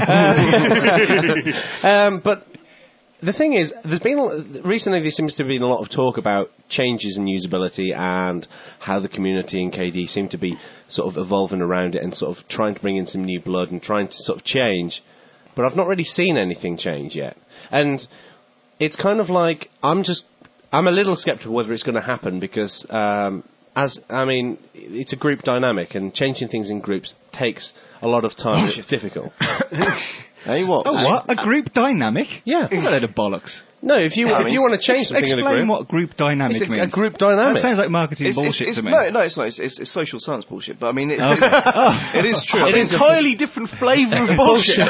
bastard. um, but the thing is, there's been recently there seems to have been a lot of talk about changes in usability and how the community in K D seem to be sort of evolving around it and sort of trying to bring in some new blood and trying to sort of change. But I've not really seen anything change yet, and it's kind of like I'm just I'm a little skeptical whether it's going to happen because um, as I mean it's a group dynamic and changing things in groups takes a lot of time. It's difficult. Hey, what? Oh, what? A group dynamic? Yeah. Is that a load of bollocks? No, if you I if mean, you want to change Ex- something in a explain group, what group dynamic it's a, a means. group dynamic. That sounds like marketing It's, it's, bullshit it's, to me. no, no, it's not. It's, it's, it's social science bullshit. But I mean, it's, Okay. it's it is true. An I mean, entirely different flavour of bullshit.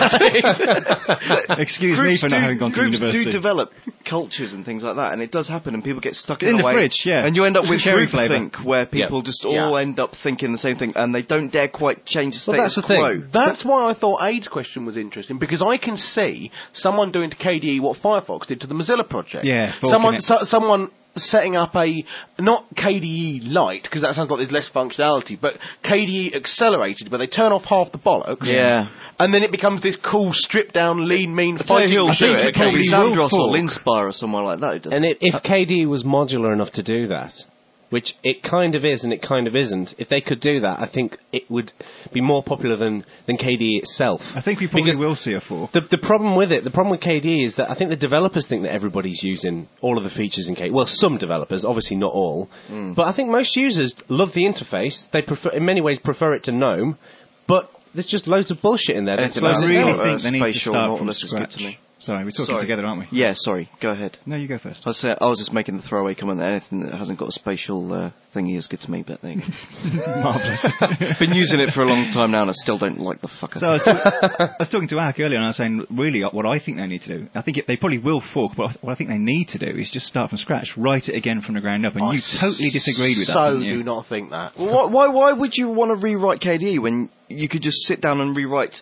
Excuse me groups for not do, having gone to groups university. do develop cultures and things like that, and it does happen, and people get stuck in, In a the way, fridge, yeah. and you end up with Cherry flavour. groupthink, where people just all Yeah. end up thinking the same thing, and they don't dare quite change the Well, status that's the thing. quo. That's why I thought Aid's question was interesting, because I can see someone doing to K D E what Firefox did to the Mozilla project. Yeah, forking someone, it. so, someone setting up a not K D E Lite, because that sounds like there's less functionality, but K D E accelerated, where they turn off half the bollocks. Yeah. And then it becomes this cool, stripped down, lean, mean Tell you fighting who'll machine. do it. it probably Maybe will Sandros or fork. Linspire or someone like that. Who does And it. it, if K D E was modular enough to do that, which it kind of is and it kind of isn't, if they could do that, I think it would be more popular than, than K D E itself. I think we probably Because will see a fork. The, the problem with it, the problem with K D E is that I think the developers think that everybody's using all of the features in K D E. Well, some developers, obviously not all. But I think most users love the interface. They prefer, in many ways, prefer it to GNOME. But there's just loads of bullshit in there. that Anything slows about it I really down. uh, think they need to spatial start from naughtiness is good scratch. to me. Sorry, we're talking Sorry. together, aren't we? Yeah, sorry. Go ahead. No, you go first. I was, uh, I was just making the throwaway comment that anything that hasn't got a spatial uh, thingy is good to me, but there you go. Marvellous. Been using it for a long time now, and I still don't like the fucker. So I was, I was talking to Alec earlier, and I was saying, really, what I think they need to do, I think it, they probably will fork, but what I think they need to do is just start from scratch, write it again from the ground up, and I you totally disagreed with that, So didn't you? do not think that. why, why, why would you want to rewrite K D E when you could just sit down and rewrite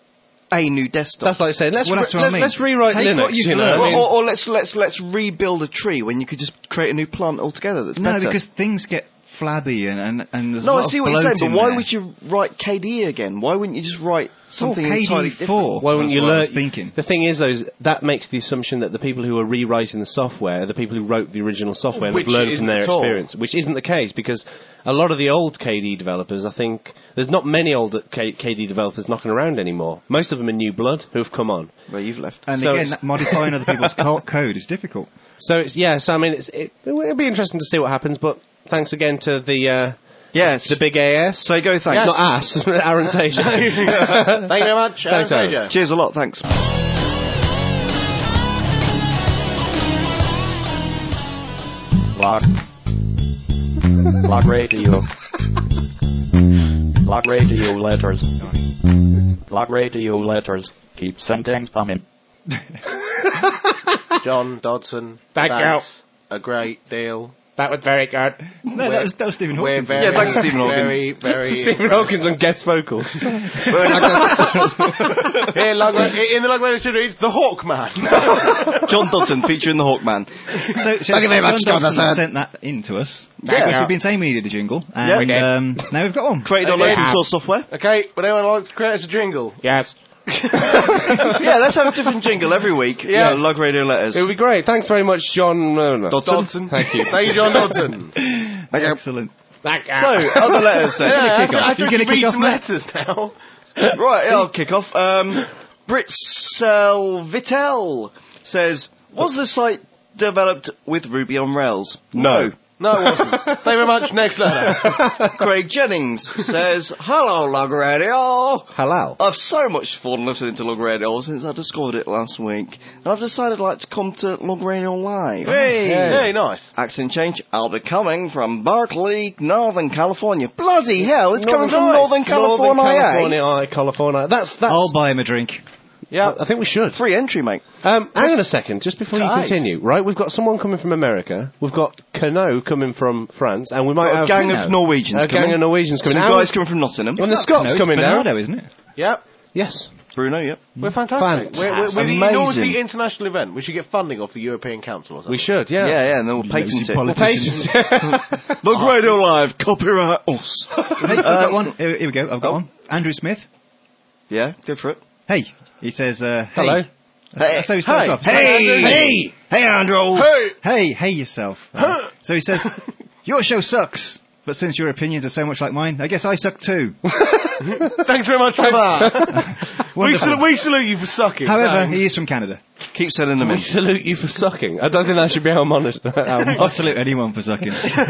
a new desktop? That's like saying, let's, Well, re- that's what I let, mean. let's rewrite Take Linux, what you've you know. learned. I mean- or, or let's let's let's rebuild a tree when you could just create a new plant altogether. That's No, better. because things get flabby and, and, and there's a no, lot I see of what you're saying, bloat but in why there. would you write K D E again? Why wouldn't you just write something K D E entirely four. different? Why wouldn't That's you what I learn? was thinking. The thing is, though, is that makes the assumption that the people who are rewriting the software are the people who wrote the original software and Which have learned isn't from their at all. experience, which isn't the case because a lot of the old K D E developers, I think, there's not many old K- KDE developers knocking around anymore. Most of them are new blood who have come on. Well, you've left. And So again, it's- that modifying other people's co- code is difficult. So it's yeah. So I mean, it's, it, it'll be interesting to see what happens. But thanks again to the uh, Yes. the big A S. So go thanks. Not us, Aaron Sager. Thank you very much. Thanks, Aaron Aaron. Sager. Cheers a lot. Thanks. Blog. Blog radio. Blog radio letters. Blog radio letters. Keep sending them in. John Dodson. Thank thanks a great deal. That was very good. No, that was, that was Stephen We're Hawking. very, Yeah, thanks, Stephen Hawking. Very, very. Stephen Hawkins on guest vocals. Here, Lug- in the Lug Radio studio, it's the Hawkman. John Dodson featuring the Hawkman. So, so Thank you very much, John John Dodson Dodson. sent that in to us. Yeah. Because we've been saying we needed a jingle. And Yeah, we did. um, now we've got one. Created on Okay. open source software. Okay, would anyone like to create us a jingle? Yes. Yeah, let's have a different jingle every week. Yeah. Yeah, Lug Radio Letters. It would be great. Thanks very much, John uh, no. Dodson. Dodson. Thank you. Thank you, John Dodson. Excellent. So, other letters then. Yeah, kick I, off. I You think gonna you read kick off, some Matt? letters now. Right, I'll kick off. Um, Britsel Vittel says, was the site developed with Ruby on Rails? No. No, it wasn't. Thank you very much. Next letter. Craig Jennings says, hello, Lug Radio. Halal. I've so much fun listening to Lug Radio since I discovered it last week. And I've decided I'd like to come to Lug Radio Live. Hey, hey, nice. Accent change. I'll be coming from Berkeley, Northern California. Bloody hell, it's coming from Nice. Northern California. Northern eh? California, aye, California. That's, that's... I'll buy him a drink. Yeah. I think we should. Free entry, mate. Um, hang on a second, just before you Aye. continue, right? We've got someone coming from America, we've got Cano coming from France, and we might Got a have gang of Norwegians a gang coming. of Norwegians coming. Some And guys we- coming from Nottingham. and the Scots No, coming it's down. Bernardo, isn't it? Yep. Yes. Bruno, yep. We're fantastic. We're, we're, we're the Amazing. enormously international event. We should get funding off the European Council or something. We should, yeah. Yeah, yeah, and then we'll patent it. Lazy politicians. Lug Radio Live, copyright us. Hey, I've got one. Here, here we go. I've got oh. one. Andrew Smith. Yeah, go for it. Hey. He says, uh, hey. Hello. Hey, So he starts hey, off. hey, hey, hey, Andrew. Hey! Hey, hey yourself. Uh, so he says, your show sucks, but since your opinions are so much like mine, I guess I suck too. Thanks very much for that. we, Wonderful. sal- we salute you for sucking. However, Thanks. he is from Canada. Keep sending them in. We salute you for sucking. I don't think that should be our monitor. our I'll salute anyone for sucking.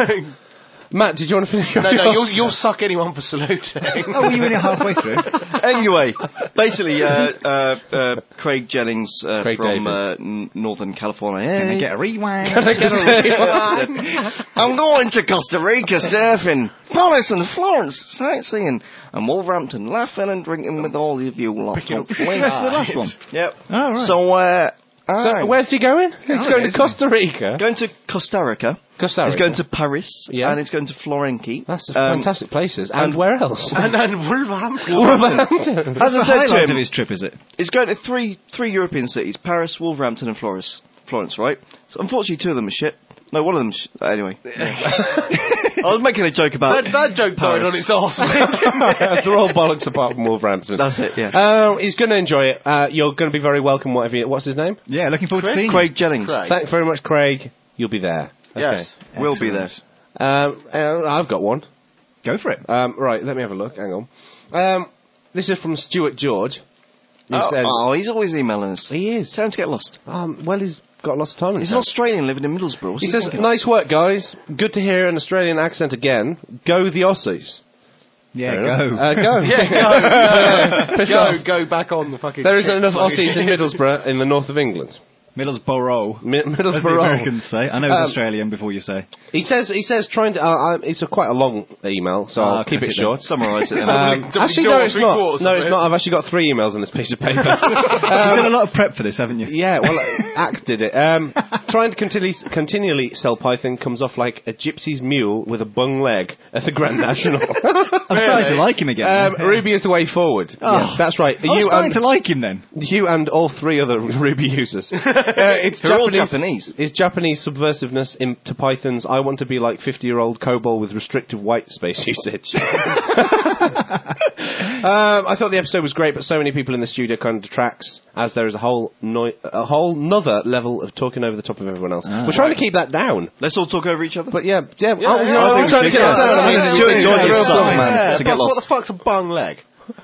Matt, did you want to finish? No, no, you'll, you'll suck anyone for saluting. Oh, were you only halfway through? Anyway, basically, uh, uh, uh, Craig Jennings uh, Craig from Davis. uh, n- Northern California. Can I Hey. get a rewind? I'm going to Costa Rica surfing, Paris and Florence sightseeing, and Wolverhampton laughing and drinking with all of you lot. Picking up Is this the rest of the last one? Yep. Oh, right. So, uh, So, aye. where's he going? He's going to isn't Costa Rica. going to Costa Rica. Costa He's Rica. going to Paris. Yeah. And he's going to Florenci. That's Um, fantastic places. And, and- where else? and then Wolverhampton. Wolverhampton. As I The said to highlight him, of his trip, is it? he's going to three three European cities: Paris, Wolverhampton, and Florence. Florence, right? So unfortunately, two of them are shit. No, one of them. Sh- anyway, I was making a joke about That, that joke died Paris. on its arse. They're all bollocks apart from Wolverhampton. That's it. Yeah. Uh, he's going to enjoy it. Uh, you're going to be very welcome. Whatever. You, what's his name? Yeah, looking forward to seeing Craig Jennings. Craig. Thanks very much, Craig. You'll be there. Okay. Yes. We'll be there. Um, uh, I've got one. you. Go for it. Um, right, let me have a look. Hang on. Um, this is from Stuart George. Who Oh, says, oh, he's always emailing us. he is. Tell him to get lost. Um, well, he's got lots of time. in He's his an hands. Australian living in Middlesbrough. What's He he says, thinking? nice work, guys. Good to hear an Australian accent again. Go the Aussies. Yeah, Fair go. enough. Uh, go. Yeah, go. Piss go, off. go back on the fucking... There isn't shit, enough so- Aussies in Middlesbrough in the north of England. Middlesbrough. Mi- As the Middlesbrough. Americans say. I know it's Um, Australian before you say. He says, he says, trying to, uh, uh, it's a quite a long email, so Ah, I'll okay, keep sit it down. short. Summarise it. then. Um, Don't we actually, go no, on it's three not. quarters No, of it's it? not. I've actually got three emails on this piece of paper. You've done a lot of prep for this, haven't you? Yeah, well, Act did it. Um, trying to continually, continually sell Python comes off like a gypsy's mule with a bung leg at the Grand National. I'm starting to like him again. um, Ruby is the way forward. Oh. Yeah, that's right. I'm You starting and, to like him then. you and all three other Ruby users. Uh, it's They're all Japanese. Japanese. It's Japanese subversiveness into Python's I want to be like fifty-year-old COBOL with restrictive white space usage. um, I thought the episode was great, but so many people in the studio kind of detracts, as there is a whole noi- a whole nother level of talking over the top of everyone else. Ah. We're trying to keep that down. Let's all talk over each other. But yeah, yeah, oh, yeah, no, I I'm think trying we to get should, that yeah. down. I mean, Yeah, it's- Stuart it's George a is real suck, point. man. Yeah, So get but lost. What the fuck's a bung leg?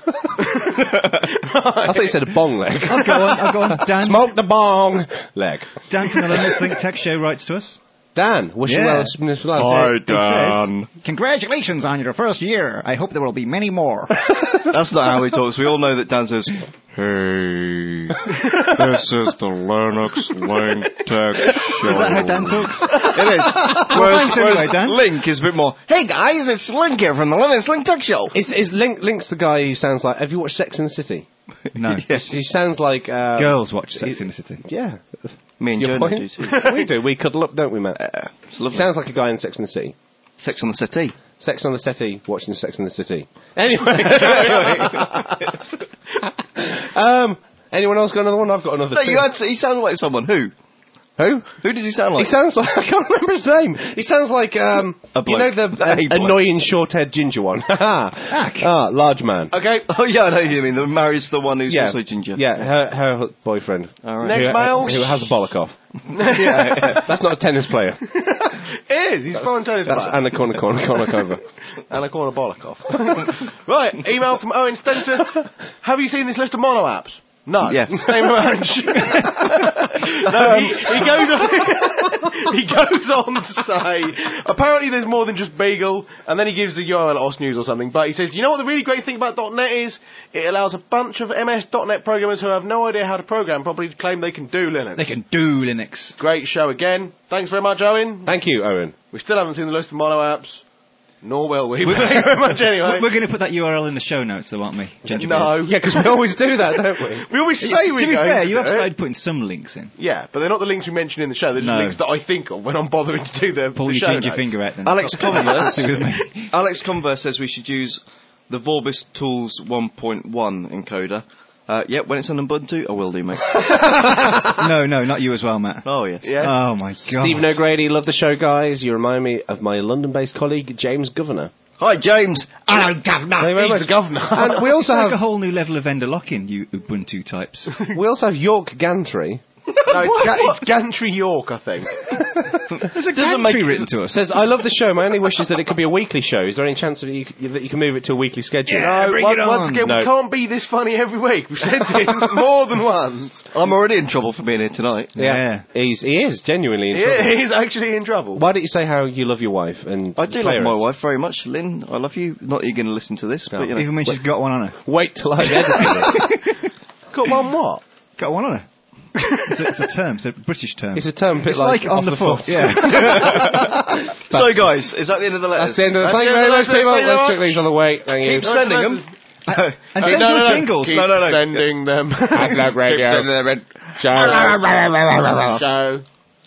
I thought you said a bong leg. I'll go on, I'll go on. Dan, Smoke the bong leg. Dan from the Limits Link Tech Show writes to us. Dan, wish you Yeah. well. Hi, It says, Dan. congratulations on your first year. I hope there will be many more. That's not how he talks. We all know that Dan says, "Hey, this is the Linux Link Tech Show." Is that how Dan talks? It is. Whereas, thanks anyway, whereas Dan. Link is a bit more, "Hey guys, it's Link here from the Linux Link Tech Show." Is, is Link, Link's the guy who sounds like... Have you watched Sex and the City? No. Yes. He sounds like... Uh, Girls watch Sex in the City. Yeah. Me and Your Jonah point? do too. we do. We cuddle up, don't we, Matt? Uh, it's He lovely. sounds like a guy in Sex and the City. Sex on the City. Sex on the City, watching Sex and the City. Anyway. um, anyone else got another one? I've got another No, two. you had to, he sounds like someone. Who? Who? Who does he sound like? He sounds like... I can't remember his name. He sounds like, um... A you know bloke. the A uh, bloke. annoying short-haired ginger one? Ah, large man. Okay. Oh yeah, I know who you mean. The marries the one who's Yeah, also ginger. yeah, her, her boyfriend. All right. Next who, mail. who has a bollock off. yeah, yeah. That's not a tennis player. It is. He's foreign tennis That's player. Anna Corner Corner Corner And a corner Bollock Right, email from Owen Stenson. Have you seen this list of mono apps? No. Yes. Same range. no, he, he goes on. He goes on to say, apparently there's more than just Beagle, and then he gives the U R L at O S News or something. But he says, you know what the really great thing about .NET is? It allows a bunch of M S dot net programmers who have no idea how to program properly to claim they can do Linux. They can do Linux. Great show again. Thanks very much, Owen. Thank you, Owen. We still haven't seen the list of mono apps. Nor will we. But thank you very much anyway. We're going to put that U R L in the show notes, though, aren't we? Ginger No. Yeah, because we always do that, don't we? We always say Bears? we To be go fair, to you have do it. started putting some links in. Yeah, but they're not the links we mention in the show. They're just No. links that I think of when I'm bothering to do the, Pull the your show ginger notes. finger out then. Alex Converse. With me. Alex Converse says we should use the Vorbis Tools one point one encoder. Uh, yeah, when it's on Ubuntu, I will do, mate. No, no, not you as well, Matt. Oh, yes. Yeah. Oh my god. Stephen O'Grady, love the show, guys. You remind me of my London-based colleague, James Governor. Hi, James. Hello, Governor. Thank you very He's much. the governor. And we also It's like a have whole new level of vendor lock-in, you Ubuntu types. we also have York Gantry. No, it's, Ga- it's Gantry York, I think. There's a Doesn't gantry make- written to us. Says, I love the show. My only wish is that it could be a weekly show. Is there any chance that you, that you can move it to a weekly schedule? Yeah. No, bring once, it once on. again, No. we can't be this funny every week. We've said this more than once. I'm already in trouble for being here tonight. Yeah. He's, he is genuinely in trouble. Yeah, he's actually in trouble. Why don't you say how you love your wife? And I do play love her my out? wife very much. Lynn, I love you. Not that you're going to listen to this, but you know. Even when she's got one on her. Wait till I've edited it. Got one what? Got one on her. It's a, it's a term, it's a British term. It's a term a bit It's like, like on off the foot. Yeah. So, guys, is that the end of the letters? That's the end of the... That's Thank you the very end of much, the people. letters. Thank you Let's very check these on the way. Thank you. Keep sending them. And send your jingles. Keep No, no, no. sending them. Hashtag radio. Keep sending them. Show. Show.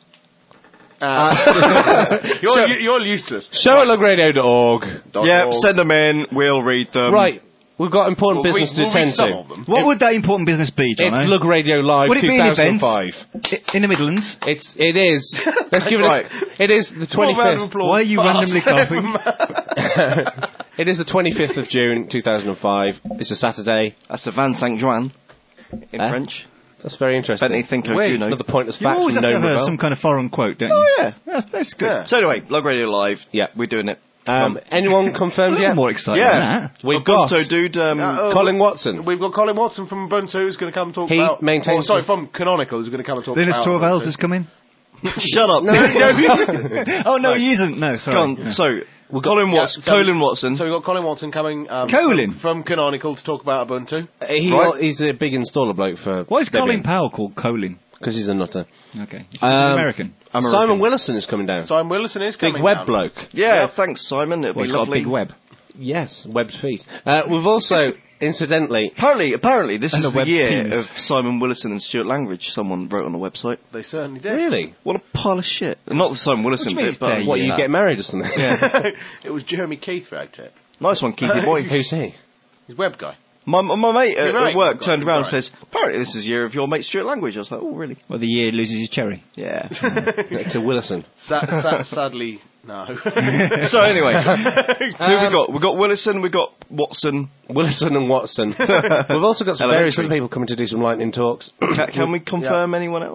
Uh, you're, you're useless. Show at lugradio dot org. Yeah, send them in. We'll read them. Right. We've got important We'll business read- to we'll read attend some to. of them. What would that important business be, John? It's Lug Radio Live Would it be an two thousand event? five. I- in the Midlands. It's it is. Let's give it. right. A, it is the Small round of twenty-fifth. applause. Why are you randomly coughing? It is the twenty-fifth of June two thousand five. It's a Saturday. That's the Van Saint Joan in Eh? French. That's very interesting. Bentley Thinko Wait, Juno. Another pointless You fact always from have to No have uh, Rebel. some kind of foreign quote, don't you? Oh, yeah. That's, that's good. Yeah. So anyway, Log Radio Live. Yeah. We're doing it. Um, anyone confirmed I'm yet? more excited Yeah. than that. We've got Ubuntu dude. Um, Uh, Colin Watson. We've got Colin Watson from Ubuntu who's going to come and talk He about... maintains Oh, sorry, the- from Canonical who's going to come and talk Linus about... Torvalds Ubuntu. has come in. shut up. Oh, no, he isn't. No, sorry. Go on. Yeah. So, Colin Yeah, Watson. so- Colin Watson. So we've got Colin Watson coming... Um, Colin? From Canonical to talk about Ubuntu. He, Right. He's a big installer bloke for. Why is Colin Powell called Colin? Because he's a nutter. Okay. He's Um, American. American. Simon Willison is coming down. Simon Willison is Big coming web down. bloke. yeah, Yeah. thanks, Simon. It'll Well, be he's got a lovely. big web. Yes, webbed feet. Uh, we've also, incidentally, Apparently, apparently, this And is a the web year penis. of Simon Willison and Stuart Langridge. Someone wrote on the website. They certainly did. really, What a pile of shit. Not the Simon Willison What do you mean bit, it's but their what Yeah. you get married or something? It was Jeremy Keith who wrote it. nice one, Keithy boy. Who's he? He's a web guy. My, my my mate at, You're right, at work you're turned right, around and you're right. says, apparently this is the year of your mate Stuart Langridge. I was like, oh, really? Well, the year loses his cherry. Yeah. To Willison. Sa- sa- sadly, no. So anyway, who we got? We got Willison, we got Watson. Willison and Watson. We've also got some various Elementary. other people coming to do some lightning talks. Can, can we confirm anyone else?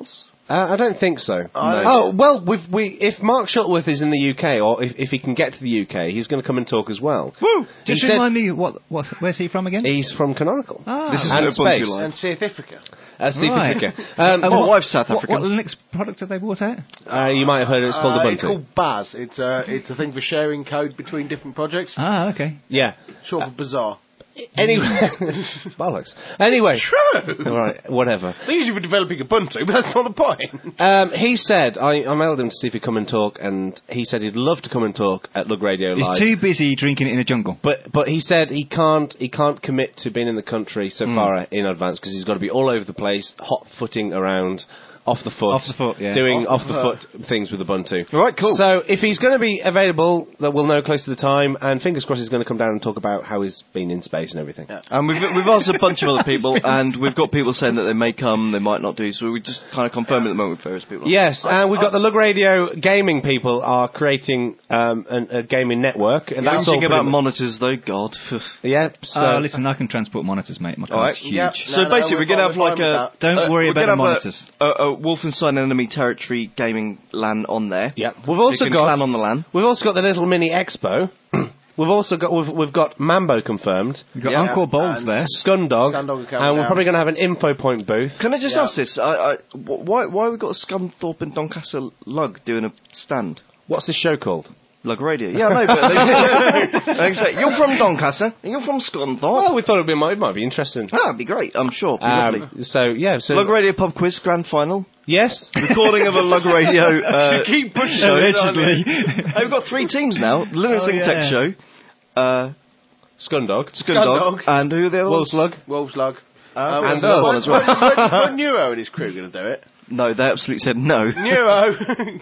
Uh, I don't think so. I- Oh well, we've, we if Mark Shuttleworth is in the U K, or if, if he can get to the U K, he's going to come and talk as well. Woo! Just He said- remind me, what, what, where's he from again? He's from Canonical. Ah, This is and no space. Ubuntu Live. And South Africa. Uh, Steve Right. Patrica. Um, Uh, My what- wife's South what- African. What Linux product have they brought out? uh, you might have heard it's called Uh, Ubuntu. It's called Buzz. It's uh, it's a thing for sharing code between different projects. Ah, okay. Yeah. Short for Bazaar. Anyway, bollocks. Anyway, True. all right, whatever. They're usually for developing Ubuntu, but that's not the point. Um, he said, I, I mailed him to see if he'd come and talk, and he said he'd love to come and talk at Lug Radio He's Live. too busy drinking it in a jungle. But but he said he can't he can't commit to being in the country so Hmm. far in advance because he's got to be all over the place, hot footing around, off the foot, Off the foot, yeah. doing Off off the the, foot. things with Ubuntu. All right, cool. So if he's going to be available, that we'll know close to the time, and fingers crossed he's going to come down and talk about how he's been in space and everything. And we've we've asked a bunch of other people, and we've got people saying that they may come, they might not do. So we just kind of confirm at the moment with various people. Yes, and we've got the Lug Radio gaming people are creating um, an, a gaming network, and that's all Whinging about pretty much- monitors, though. God. Yeah, so Uh, listen, I can transport monitors, mate. My All car's right. huge. Yep. So No, no, basically, we're we're going to have fine- we're like fine a. with Don't uh, worry we're about gonna the have monitors. A, a, a Wolfenstein Enemy Territory gaming LAN on there. yeah, we've So you also can got clan on the LAN. we've also got the little mini expo. We've also got we've, we've got Mambo confirmed, We've got Yeah. Encore Bowls And- there. Scundog, Scundog are coming and we're down. probably going to have an info point booth. Can I just Yeah. ask this? I, I, wh- why why have we got Scunthorpe and Doncaster Lug doing a stand? What's this show called? Lug Radio. Yeah, I know, but they just, they say, you're from Doncaster, and you're from Scunthorpe. Well, we thought it would be, might, might be interesting. Ah, that'd be great, I'm sure. Be lovely. Um, so yeah, so Lug Radio Pub Quiz Grand Final. yes, Recording of a Lug Radio uh, Keep pushing show. it, Allegedly. Hey, we've got three teams now. Linux Oh, and Tech yeah. Show, uh, Scundog. Scundog, Scundog. and who are the other Wolf's ones? Lug. Wolves Lug. Uh, Um, and us. another one as well. Were Neuro and his crew going to do it? No, they absolutely said no. Neuro.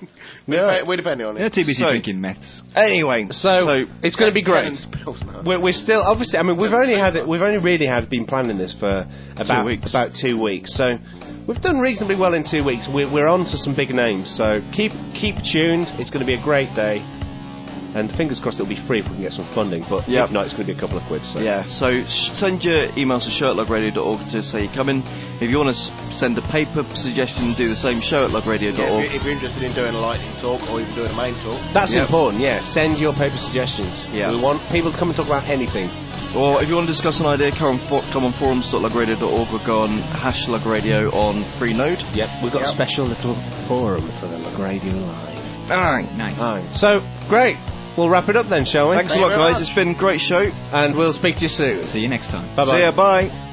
Yeah. We're depending on They're it. too busy So- drinking meths. Anyway, So, it's going to be great. Tenants Pilsner. We're, we're still obviously. I mean, we've only had it. We've only really had been planning this for about weeks. about two weeks. So we've done reasonably well in two weeks. We're, we're on to some big names. So keep keep tuned. It's going to be a great day. And fingers crossed it'll be free if we can get some funding. But Yep. if not, it's going to be a couple of quid. So. yeah, so sh- send your emails to show at lugradio dot org to say you're coming. If you want to s- send a paper suggestion, do the same, show at lugradio dot Yeah, if, org. you're, if you're interested in doing a lightning talk or even doing a main talk, That's Yep. important, yeah. Send your paper suggestions. Yeah. We want people to come and talk about anything. Or if you want to discuss an idea, come on, for- come on forums dot lugradio dot org or go on hash lugradio on Freenode. Yep, we've got Yep. a special little forum for the Lug Radio Live. Alright. Nice. Alright. So, great. We'll wrap it up then, shall we? Thanks a Thank lot, you very guys. much. It's been a great show. And we'll speak to you soon. See you next time. Bye-bye. See ya, bye.